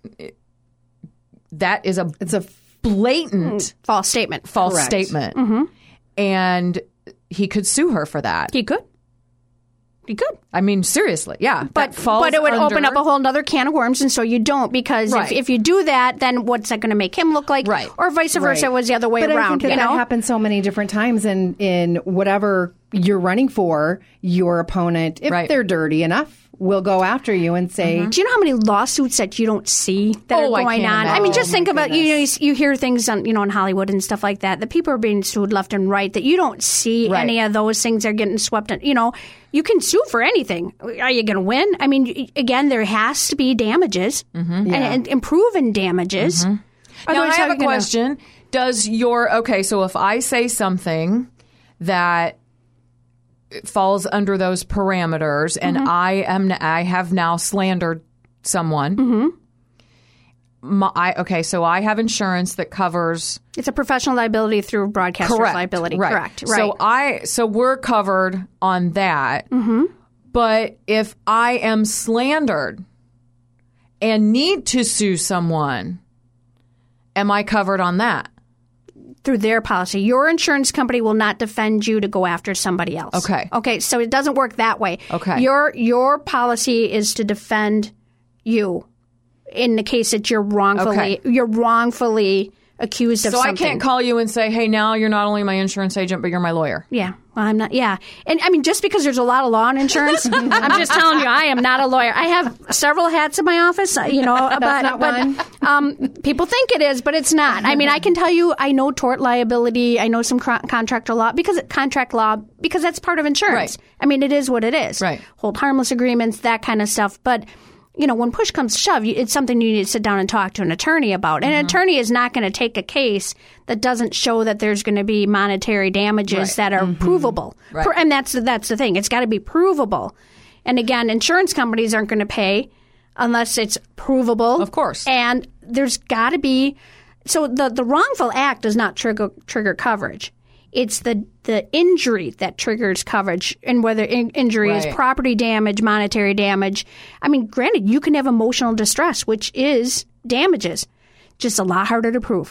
that is a It's a blatant False statement. false Correct. statement. And he could sue her for that. He could. He could. I mean, seriously, yeah. But, that falls but it would open under- up a whole other can of worms, and so you don't, because Right. if, if you do that, then what's that going to make him look like? Right. Or vice versa Right. was the other way but around. I think that, you that know? happens so many different times in, in whatever you're running for, your opponent, if Right. they're dirty enough, will go after you and say, Do you know how many lawsuits that you don't see that Oh, are I going can't on? imagine. I mean, just Oh, think my about you know you, goodness. you hear things on you know in Hollywood and stuff like that. The people are being sued left and right. That you don't see Right. any of those things. They're getting swept in. You know, you can sue for anything. Are you going to win? I mean, y- again, there has to be damages and, and, and proven damages. Now, I Otherwise, how have are a you gonna- question. Does your, okay, so if I say something that falls under those parameters and I am, I have now slandered someone. My, I, okay, so I have insurance that covers It's a professional liability through broadcaster's correct liability. right. Correct. Right. So I so we're covered on that. Mm-hmm. But if I am slandered and need to sue someone, am I covered on that? through their policy. Your insurance company will not defend you to go after somebody else. Okay. Okay, so it doesn't work that way. Okay. Your your policy is to defend you in the case that you're wrongfully Okay. you're wrongfully accused of So something. I can't call you and say, hey, now you're not only my insurance agent, but you're my lawyer. Yeah. Well, I'm not. Yeah. And I mean, just because there's a lot of law in insurance, I'm just telling you, I am not a lawyer. I have several hats in my office, uh, you know, but, not but one. um, people think it is, but it's not. I mean, I can tell you, I know tort liability. I know some cr- contractor law because contract law, because that's part of insurance. Right. I mean, it is what it is. Right. Hold harmless agreements, that kind of stuff. But you know, when push comes to shove, you- it's something you need to sit down and talk to an attorney about. And an attorney is not going to take a case that doesn't show that there's going to be monetary damages that are provable. Right. Pro- And that's that's the thing. It's got to be provable. And again, insurance companies aren't going to pay unless it's provable. Of course. And there's got to be so the the wrongful act does not trigger trigger coverage. It's the the injury that triggers coverage, and whether in, injury is Right. property damage, monetary damage. I mean, granted, you can have emotional distress, which is damages, just a lot harder to prove.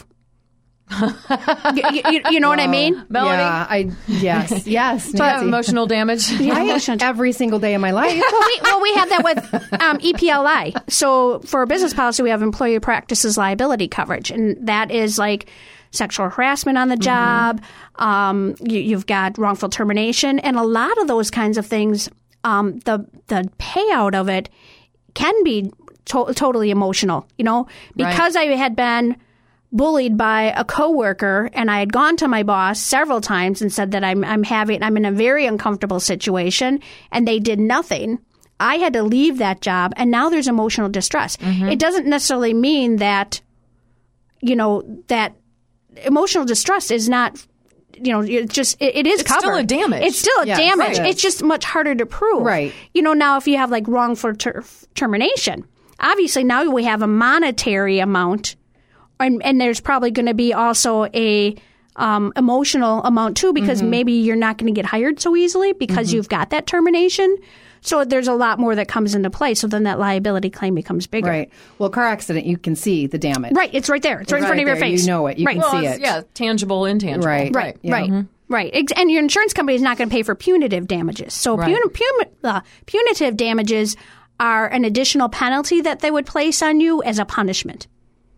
you, you, you know what I mean? Melanie, Yeah, I yes, yes. do you have Nancy. emotional damage? Right? Every single day of my life. well, we, well, we have that with um, E P L I. So for a business policy, we have employee practices liability coverage, and that is like sexual harassment on the job. Um, you, you've got wrongful termination, and a lot of those kinds of things. Um, the the payout of it can be to- totally emotional. You know, because I had been bullied by a coworker, and I had gone to my boss several times and said that I'm I'm having I'm in a very uncomfortable situation, and they did nothing. I had to leave that job, and now there's emotional distress. It doesn't necessarily mean that, you know, that emotional distress is not, you know, it's just it, it is It's covered. still a damage. It's still a Yes, damage. right. It's just much harder to prove. Right. You know, now if you have like wrongful ter- termination, obviously now we have a monetary amount. And, and there's probably going to be also a um, emotional amount too, because maybe you're not going to get hired so easily because you've got that termination. So there's a lot more that comes into play. So then that liability claim becomes bigger. Right. Well, car accident, you can see the damage. Right. It's right there. It's right, in front of your there. face. You know it. You right. can Well, see it's- it. yeah, tangible, intangible. Right. Right, Yeah. right, right. Ex- And your insurance company is not going to pay for punitive damages. So Right. puni- puni- uh, punitive damages are an additional penalty that they would place on you as a punishment.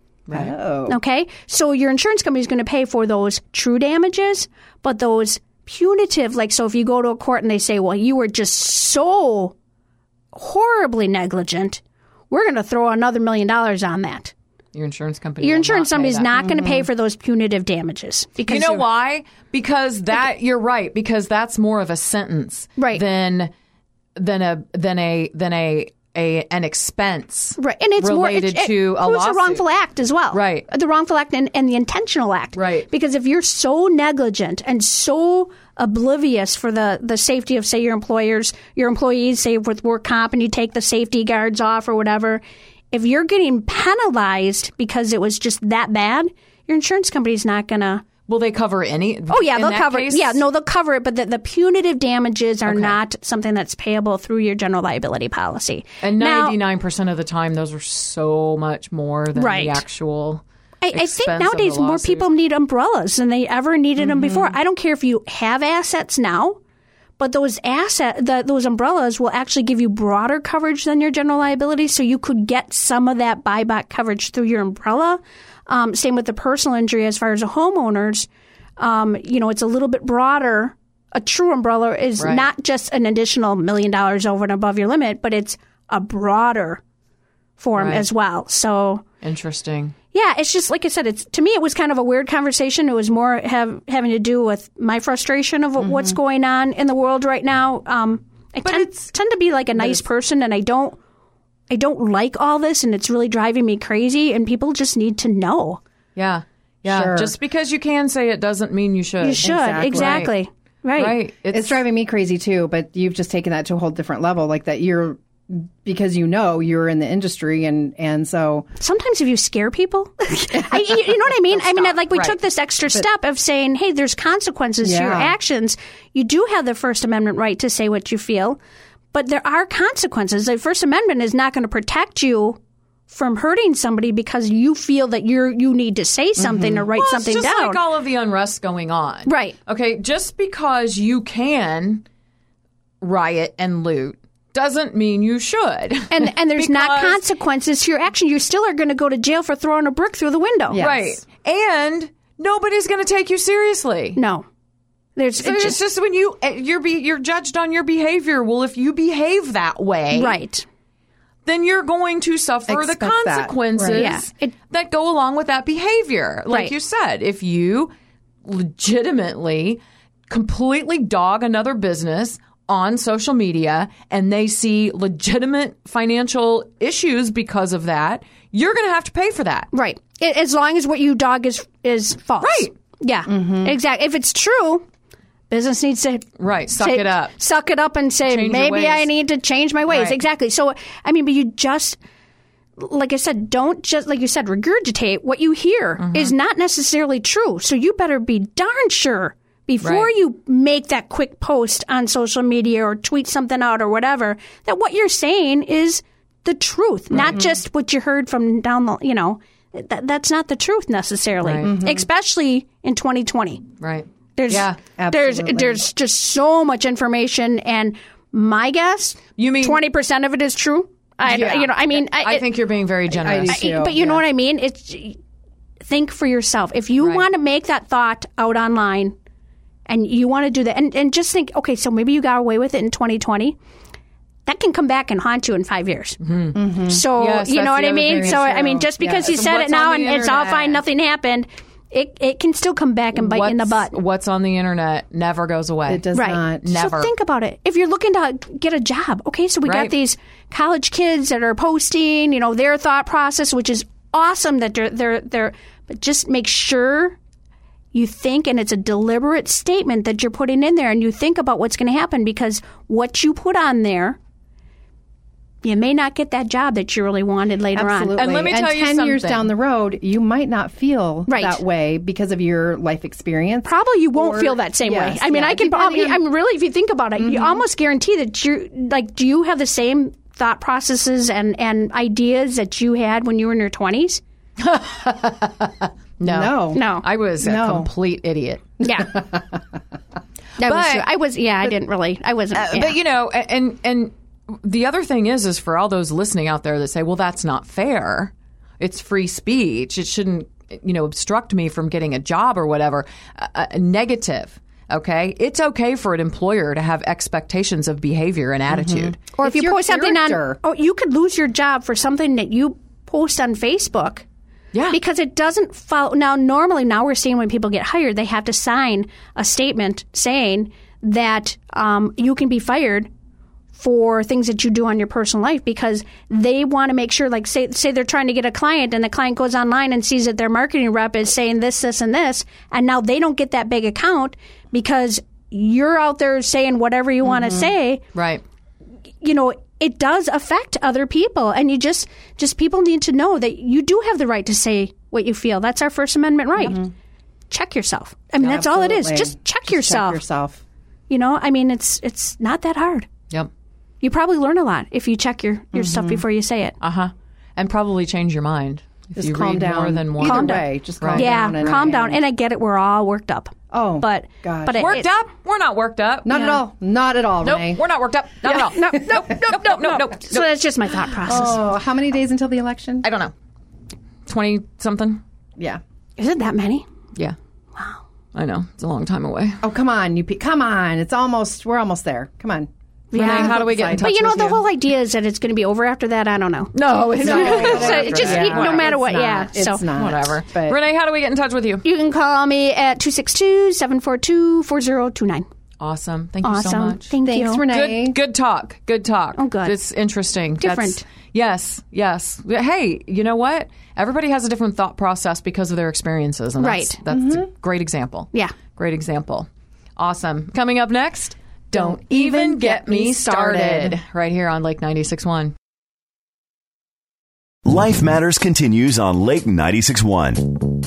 Oh. Okay? So your insurance company is going to pay for those true damages, but those punitive, like, so if you go to a court and they say, well, you were just so horribly negligent, we're going to throw another million dollars on that. Your insurance company. Your will insurance not pay company is that. not going to pay for those punitive damages. Because You know you're- why? Because that you're right. Because that's more of a sentence, Right. Than than a than a than a, a an expense, Right, and it's related more it, to it a proves lawsuit. the wrongful act as well. Right. The wrongful act and, and the intentional act. Right. Because if you're so negligent and so oblivious for the, the safety of, say, your employers, your employees, say with work comp, and you take the safety guards off or whatever, if you're getting penalized because it was just that bad, your insurance company's not going to. Will they cover any? Oh yeah, in they'll that cover case? it. Yeah, no, they'll cover it, but the, the punitive damages are not something that's payable through your general liability policy. And Now- ninety-nine percent of the time, those are so much more than Right. the actual. I, I think expense of nowadays the more lawsuit. people need umbrellas than they ever needed them before. I don't care if you have assets now, but those asset the, those umbrellas will actually give you broader coverage than your general liability, so you could get some of that buyback coverage through your umbrella. Um, same with the personal injury as far as the homeowners. Um, you know, it's a little bit broader. A true umbrella is Right. not just an additional million dollars over and above your limit, but it's a broader form Right. as well. So. Interesting. Yeah, it's just like I said. It's to me, it was kind of a weird conversation. It was more have, having to do with my frustration of what's going on in the world right now. Um, I tend, tend to be like a nice person, and I don't, I don't like all this, and it's really driving me crazy. And people just need to know. Yeah. Yeah. Sure. Just because you can say it doesn't mean you should. You should Exactly. exactly right. Right. It's, driving me crazy too, but you've just taken that to a whole different level. Like that you're, because you know you're in the industry, and, and so. Sometimes if you scare people, I, you, you know what I mean? I mean, like we Right. took this extra step of saying, hey, there's consequences to your Yeah. actions. You do have the First Amendment right to say what you feel, but there are consequences. The First Amendment is not going to protect you from hurting somebody because you feel that you're you need to say something or write Well, something it's just down. like all of the unrest going on. Right. Okay, just because you can riot and loot doesn't mean you should. and and there's not Because- consequences to your action. You still are going to go to jail for throwing a brick through the window. Yes. Right. And nobody's going to take you seriously. No. There's So it it's just, just when you uh, you're be, you're judged on your behavior. Well, if you behave that way, right. then you're going to suffer the Expect that. consequences Right. Yeah. It- that go along with that behavior. Like Right. you said, if you legitimately completely dog another business on social media and they see legitimate financial issues because of that, you're going to have to pay for that. Right. I- As long as what you dog is is false. Right. Yeah. Exactly. If it's true, business needs to Right. Suck say- it up. Suck it up and say, Change your maybe I ways. need to change my ways. Right. Exactly. So, I mean, but you just, like I said, don't just, like you said, regurgitate what you hear Mm-hmm. is not necessarily true. So you better be darn sure before Right. you make that quick post on social media or tweet something out or whatever, that what you're saying is the truth, not just what you heard from down the, you know, that, that's not the truth necessarily, Right. especially in twenty twenty. Right. There's, Yeah, there's, absolutely. there's just so much information, and my guess, You mean- twenty percent of it is true. I, Yeah. you know, I mean, I it- think you're being very generous. I do too. but you know Yeah. what I mean? It's think for yourself. If you Right. want to make that thought out online, and you want to do that, and, and just think, okay, so maybe you got away with it in twenty twenty. That can come back and haunt you in five years. Mm-hmm. So Yes, you know that's what the I other mean. thing. So I True. mean, just because Yeah. you So said what's it now on and the it's all internet? fine, nothing happened. It it can still come back and bite you in the What's- butt. What's on the internet never goes away. It does Right. not. Never. So think about it. If you're looking to get a job, okay, so we Right. got these college kids that are posting, you know, their thought process, which is awesome that they're they're they're but just make sure you think, and it's a deliberate statement that you're putting in there, and you think about what's going to happen, because what you put on there, you may not get that job that you really wanted later Absolutely. on. And let me tell you ten years something. down the road, you might not feel Right. that way because of your life experience. Probably you won't Or- feel that same way. yes, I mean, yeah, I can depending probably, on- I'm really, if you think about it, you almost guarantee that you're, like, do you have the same thought processes and, and ideas that you had when you were in your twenties? no. No. No. I was a No. complete idiot. Yeah. That was But- true. I was, yeah, I didn't really, I wasn't. Uh, yeah. But you know, a- and and the other thing is, is for all those listening out there that say, "Well, that's not fair. It's free speech. It shouldn't, you know, obstruct me from getting a job or whatever." Uh, uh, negative. Okay, it's okay for an employer to have expectations of behavior and attitude. or if It's you your post something on, character. oh, you could lose your job for something that you post on Facebook. Yeah, Because it doesn't follow. Now, normally, now we're seeing when people get hired, they have to sign a statement saying that um, you can be fired for things that you do on your personal life, because they want to make sure, like, say, say they're trying to get a client, and the client goes online and sees that their marketing rep is saying this, this, and this, and now they don't get that big account because you're out there saying whatever you want to say. right. You know, it does affect other people, and you just just people need to know that you do have the right to say what you feel. That's our First Amendment right. Check yourself. I mean, that's all it is. Absolutely. Just check Just yourself. Check yourself. You know, I mean, it's it's not that hard. Yep. You probably learn a lot if you check your, your stuff before you say it. Uh huh. And probably change your mind if Just you calm read down. more than one. Either Calm down. way, just calm Right. Yeah, down. and- calm down. And I get it. We're all worked up. Oh, but gosh. but it, Worked it- up? We're not worked up. Not at all. Not at all, Nope, Renee. we're not worked up. Not at all. No, no, no, no, no, no, no. So that's just my thought process. Oh, how many days until the election? I don't know. Twenty something. Yeah. Is it that many? Yeah. Wow. I know it's a long time away. Oh, come on, you. Pe- come on. It's almost. We're almost there. Come on. Renee, how do we get in touch But you know, with the you? whole idea is that it's going to be over after that. I don't know. No, it's not. So it just Yeah. no matter It's what. not. Yeah. It's so not. Whatever. But Renee, how do we get in touch with you? you can call me at two six two, seven four two, four zero two nine. Awesome. Thank you so Awesome. much. Thank thanks, you. Renee. Good, good talk. Good talk. Oh, good. It's interesting. Different. That's- yes, yes. Hey, you know what? Everybody has a different thought process because of their experiences, and that's, Right. that's a great example. Yeah. Great example. Awesome. Coming up next, Don't Even Get Me Started, right here on Lake ninety-six point one. Life Matters continues on Lake ninety-six point one.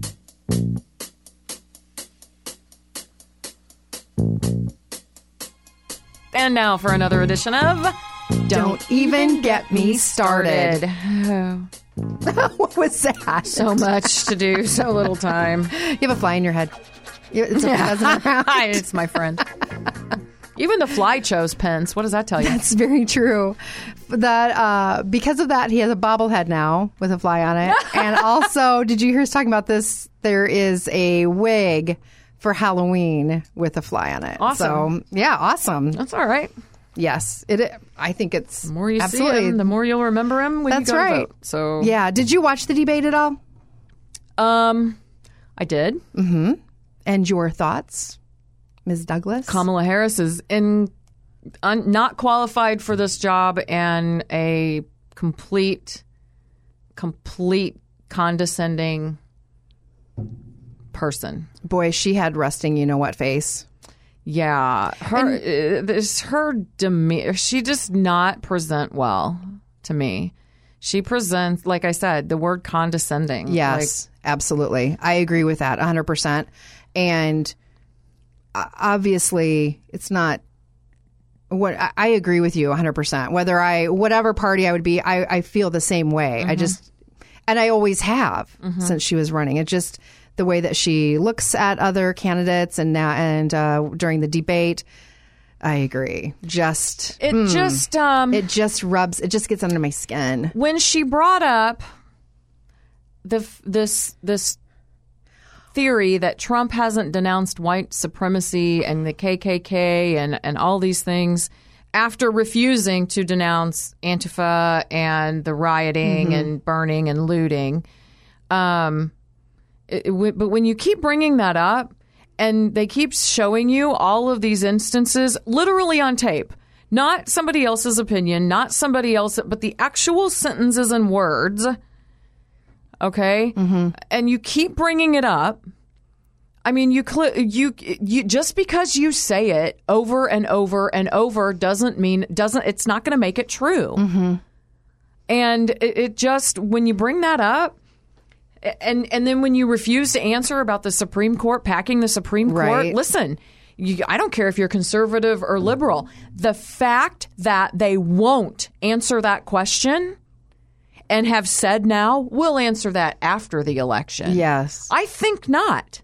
And now for another edition of Don't Even Get Me Started. Oh, What was that? so much to do, so little time. You have a fly in your head. You- It's a pheasant around. It's my friend. Even the fly chose Pence. What does that tell you? It's very true. That uh, because of that, he has a bobblehead now with a fly on it. And also, did you hear us talking about this? There is a wig for Halloween with a fly on it. Awesome. So, yeah, awesome. That's all right. Yes, it. I think it's The more you absolutely. see him, the more you'll remember him when That's you go right. to vote. So, Yeah. Did you watch the debate at all? um, I did. And your thoughts, Miz Douglas? Kamala Harris is in un- not qualified for this job and a complete, complete condescending person. Boy, she had resting you know what face. Yeah, her uh, this her demeanor. She does not present well to me. She presents, like I said, the word condescending. Yes, like, absolutely. I agree with that one hundred percent. And uh, obviously, it's not what I, I agree with you one hundred percent. Whether I, whatever party I would be, I, I feel the same way. Mm-hmm. I just, and I always have mm-hmm. since she was running. It just, the way that she looks at other candidates and now, and uh, during the debate, I agree. Just it mm, just um, it just rubs. It just gets under my skin. When she brought up the this this theory that Trump hasn't denounced white supremacy and the K K K and and all these things after refusing to denounce Antifa and the rioting mm-hmm. and burning and looting, um, it, it, but when you keep bringing that up. And they keep showing you all of these instances literally on tape, not somebody else's opinion, not somebody else, but the actual sentences and words. Okay. Mm-hmm. And you keep bringing it up. I mean, you, cl- you, you, just because you say it over and over and over doesn't mean, doesn't, it's not going to make it true. Mm-hmm. And it, it just, when you bring that up, And and then when you refuse to answer about the Supreme Court, packing the Supreme Court, right. listen, you, I don't care if you're conservative or liberal. The fact that they won't answer that question and have said now, we'll answer that after the election. Yes. I think not.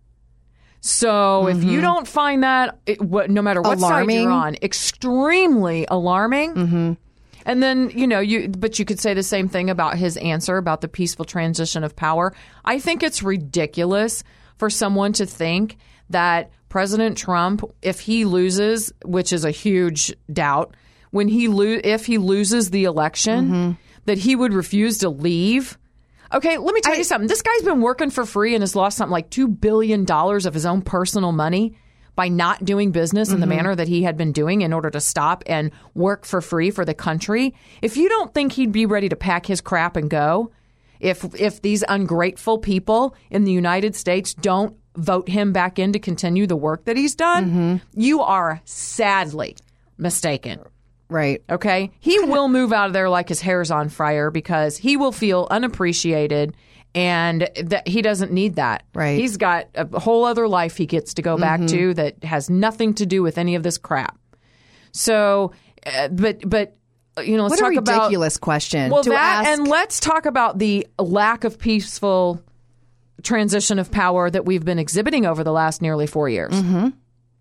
So mm-hmm. if you don't find that, it, what, no matter what alarming. side you're on, extremely alarming. Mm-hmm. And then, you know, you but you could say the same thing about his answer about the peaceful transition of power. I think it's ridiculous for someone to think that President Trump, if he loses, which is a huge doubt, when he lo- if he loses the election, mm-hmm. that he would refuse to leave. Okay, let me tell I, you something. This guy's been working for free and has lost something like two billion dollars of his own personal money by not doing business in mm-hmm. the manner that he had been doing in order to stop and work for free for the country. If you don't think he'd be ready to pack his crap and go, if if these ungrateful people in the United States don't vote him back in to continue the work that he's done, mm-hmm. you are sadly mistaken. Right. Okay? He will move out of there like his hair's on fire because he will feel unappreciated. And that he doesn't need that. Right. He's got a whole other life he gets to go back mm-hmm. to that has nothing to do with any of this crap. So, uh, but but you know, let's what talk a about ridiculous question. Well, to that ask. and let's talk about the lack of peaceful transition of power that we've been exhibiting over the last nearly four years. Mm-hmm.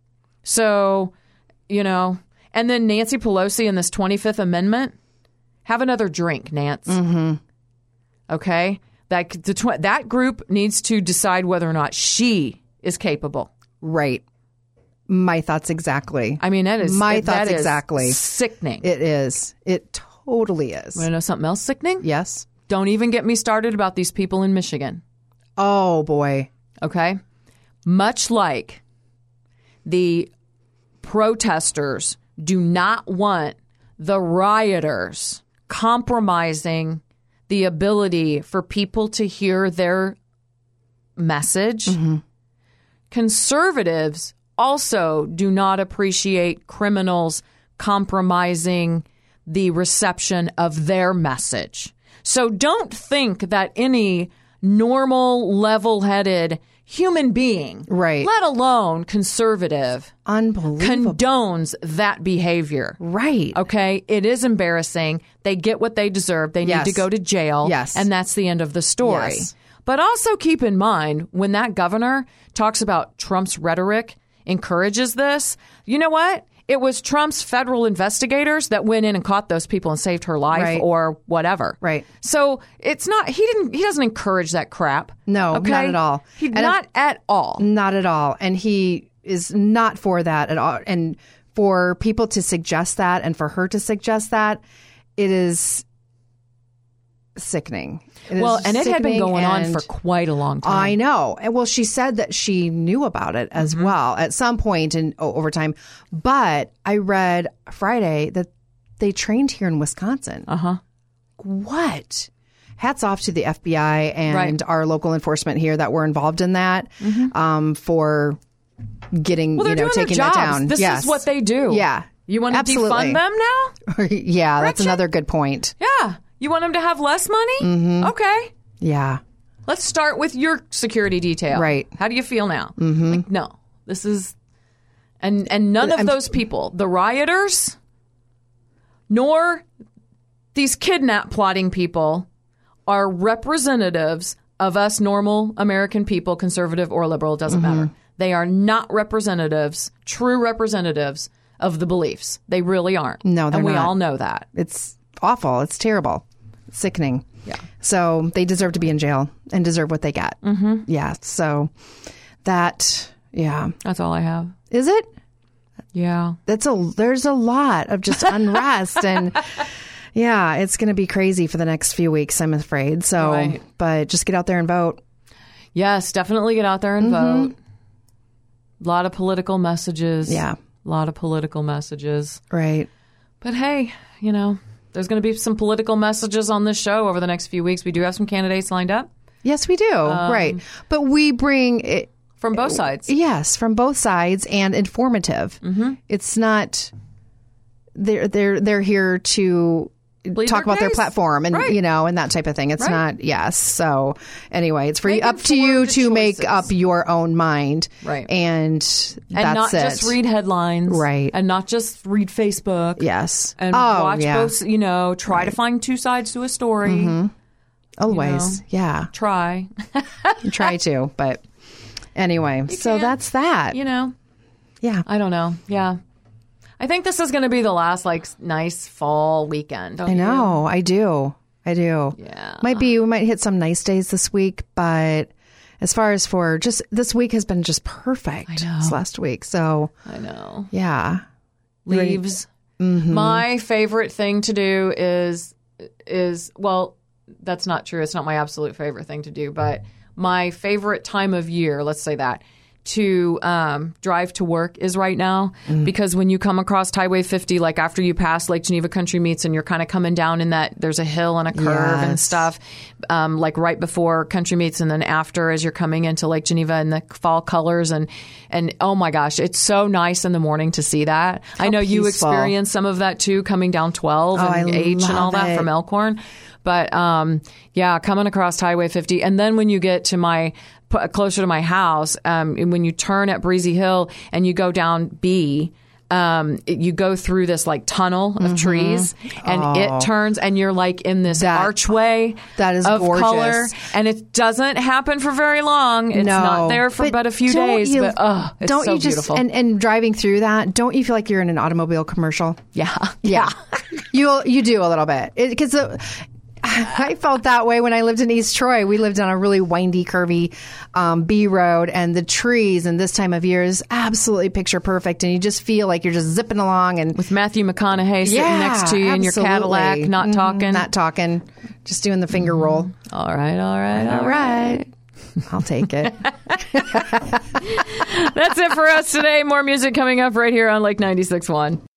So, you know, and then Nancy Pelosi and this twenty-fifth Amendment. Have another drink, Nance. Mm-hmm. Okay. That the tw- that group needs to decide whether or not she is capable. Right. My thoughts exactly. I mean, that is my it, thoughts that is exactly. Sickening. It is. It totally is. Want to know something else sickening? Yes. Don't even get me started about these people in Michigan. Oh boy. Okay. Much like the protesters do not want the rioters compromising the ability for people to hear their message. Mm-hmm. Conservatives also do not appreciate criminals compromising the reception of their message. So don't think that any normal, level-headed human being, right, let alone conservative, unbelievable, condones that behavior. Right. Okay? It is embarrassing. They get what they deserve. They yes. need to go to jail. Yes. And that's the end of the story. Yes. But also keep in mind, when that governor talks about Trump's rhetoric, encourages this, you know what? It was Trump's federal investigators that went in and caught those people and saved her life right. or whatever. Right. So it's not, he didn't, he doesn't encourage that crap. No, okay? not at all. He, and not if, at all. Not at all. And he is not for that at all. And for people to suggest that and for her to suggest that, it is sickening. It Well, is and it had been sickening, going on and for quite a long time. I know. And well, she said that she knew about it as Mm-hmm. well at some point in o- over time. But I read Friday that they trained here in Wisconsin. Uh huh. What? Hats off to the F B I and Right. our local enforcement here that were involved in that um, for getting, Well, they're you know, doing their taking that jobs. down. This yes. is what they do. Yeah. You want to Absolutely. defund them now? yeah, that's Gretchen? another good point. Yeah. You want them to have less money? Mm-hmm. Okay. Yeah. Let's start with your security detail. Right. How do you feel now? Mm-hmm. Like, no, this is, and and none of I'm- those people, the rioters, nor these kidnap plotting people, are representatives of us normal American people, conservative or liberal, it doesn't Mm-hmm. matter. They are not representatives, true representatives of the beliefs. They really aren't. No, they're and we not. all know that. It's awful. It's terrible. It's sickening. Yeah. So they deserve to be in jail and deserve what they got. Mm-hmm. Yeah. So that, yeah. That's all I have. Is it? Yeah. That's a, there's a lot of just unrest and yeah, it's going to be crazy for the next few weeks, I'm afraid. So, Right. but just get out there and vote. Yes, definitely get out there and vote. A lot of political messages. Yeah. A lot of political messages. Right. But hey, you know, there's going to be some political messages on this show over the next few weeks. We do have some candidates lined up Yes, we do. Um, right. But we bring it, from both sides. yes, from both sides and informative. Mm-hmm. It's not, they're, they're, they're here to Plead talk their about their case. platform and, Right. you know, and that type of thing. It's Right. not, yes. So anyway, it's for Make you, up to you informed to make choices. up your own mind. Right. And And that's not it. just read headlines. Right. And not just read Facebook. Yes. And oh, watch yeah. both, you know, try to find two sides to a story. Mm-hmm. Always. know. Yeah. Try. Try to, but anyway, so can't. that's that. You know, Yeah. I don't know. Yeah. I think this is going to be the last, like, nice fall weekend. Don't I you? know. I do. I do. Yeah. Might be, we might hit some nice days this week, but as far as for just this week has been just perfect. I know. This last week. So, I know. yeah. You ready? Leaves. My favorite thing to do is is well, that's not true. It's not my absolute favorite thing to do, but my favorite time of year, let's say that, to um, drive to work is right now, because when you come across Highway fifty, like after you pass Lake Geneva Country Meets and you're kind of coming down in that, there's a hill and a curve and Yes. stuff, um, like right before Country Meets and then after as you're coming into Lake Geneva and the fall colors and and oh my gosh, it's so nice in the morning to see that. I know you peaceful. experience some of that too, coming down twelve Oh, and I H and all love that it. from Elkhorn. But um, yeah, coming across Highway fifty, and then when you get to my p- closer to my house, um, and when you turn at Breezy Hill and you go down B, um, it- you go through this like tunnel of trees, and Oh. it turns, and you're like in this That- archway that is of gorgeous. color, and it doesn't happen for very long. It's no. not there for but, a few don't days, you- but oh, it's don't so you just, beautiful. And, and driving through that, don't you feel like you're in an automobile commercial? yeah, Yeah. you you do a little bit. Because I felt that way when I lived in East Troy. We lived on a really windy, curvy um, B road, and the trees and this time of year is absolutely picture perfect. And you just feel like you're just zipping along and with Matthew McConaughey sitting yeah, next to you in your absolutely. Cadillac, not Mhm, talking. not talking, just doing the finger roll. All right, all right, All right. I'll take it. That's it for us today. More music coming up right here on Lake ninety-six point one.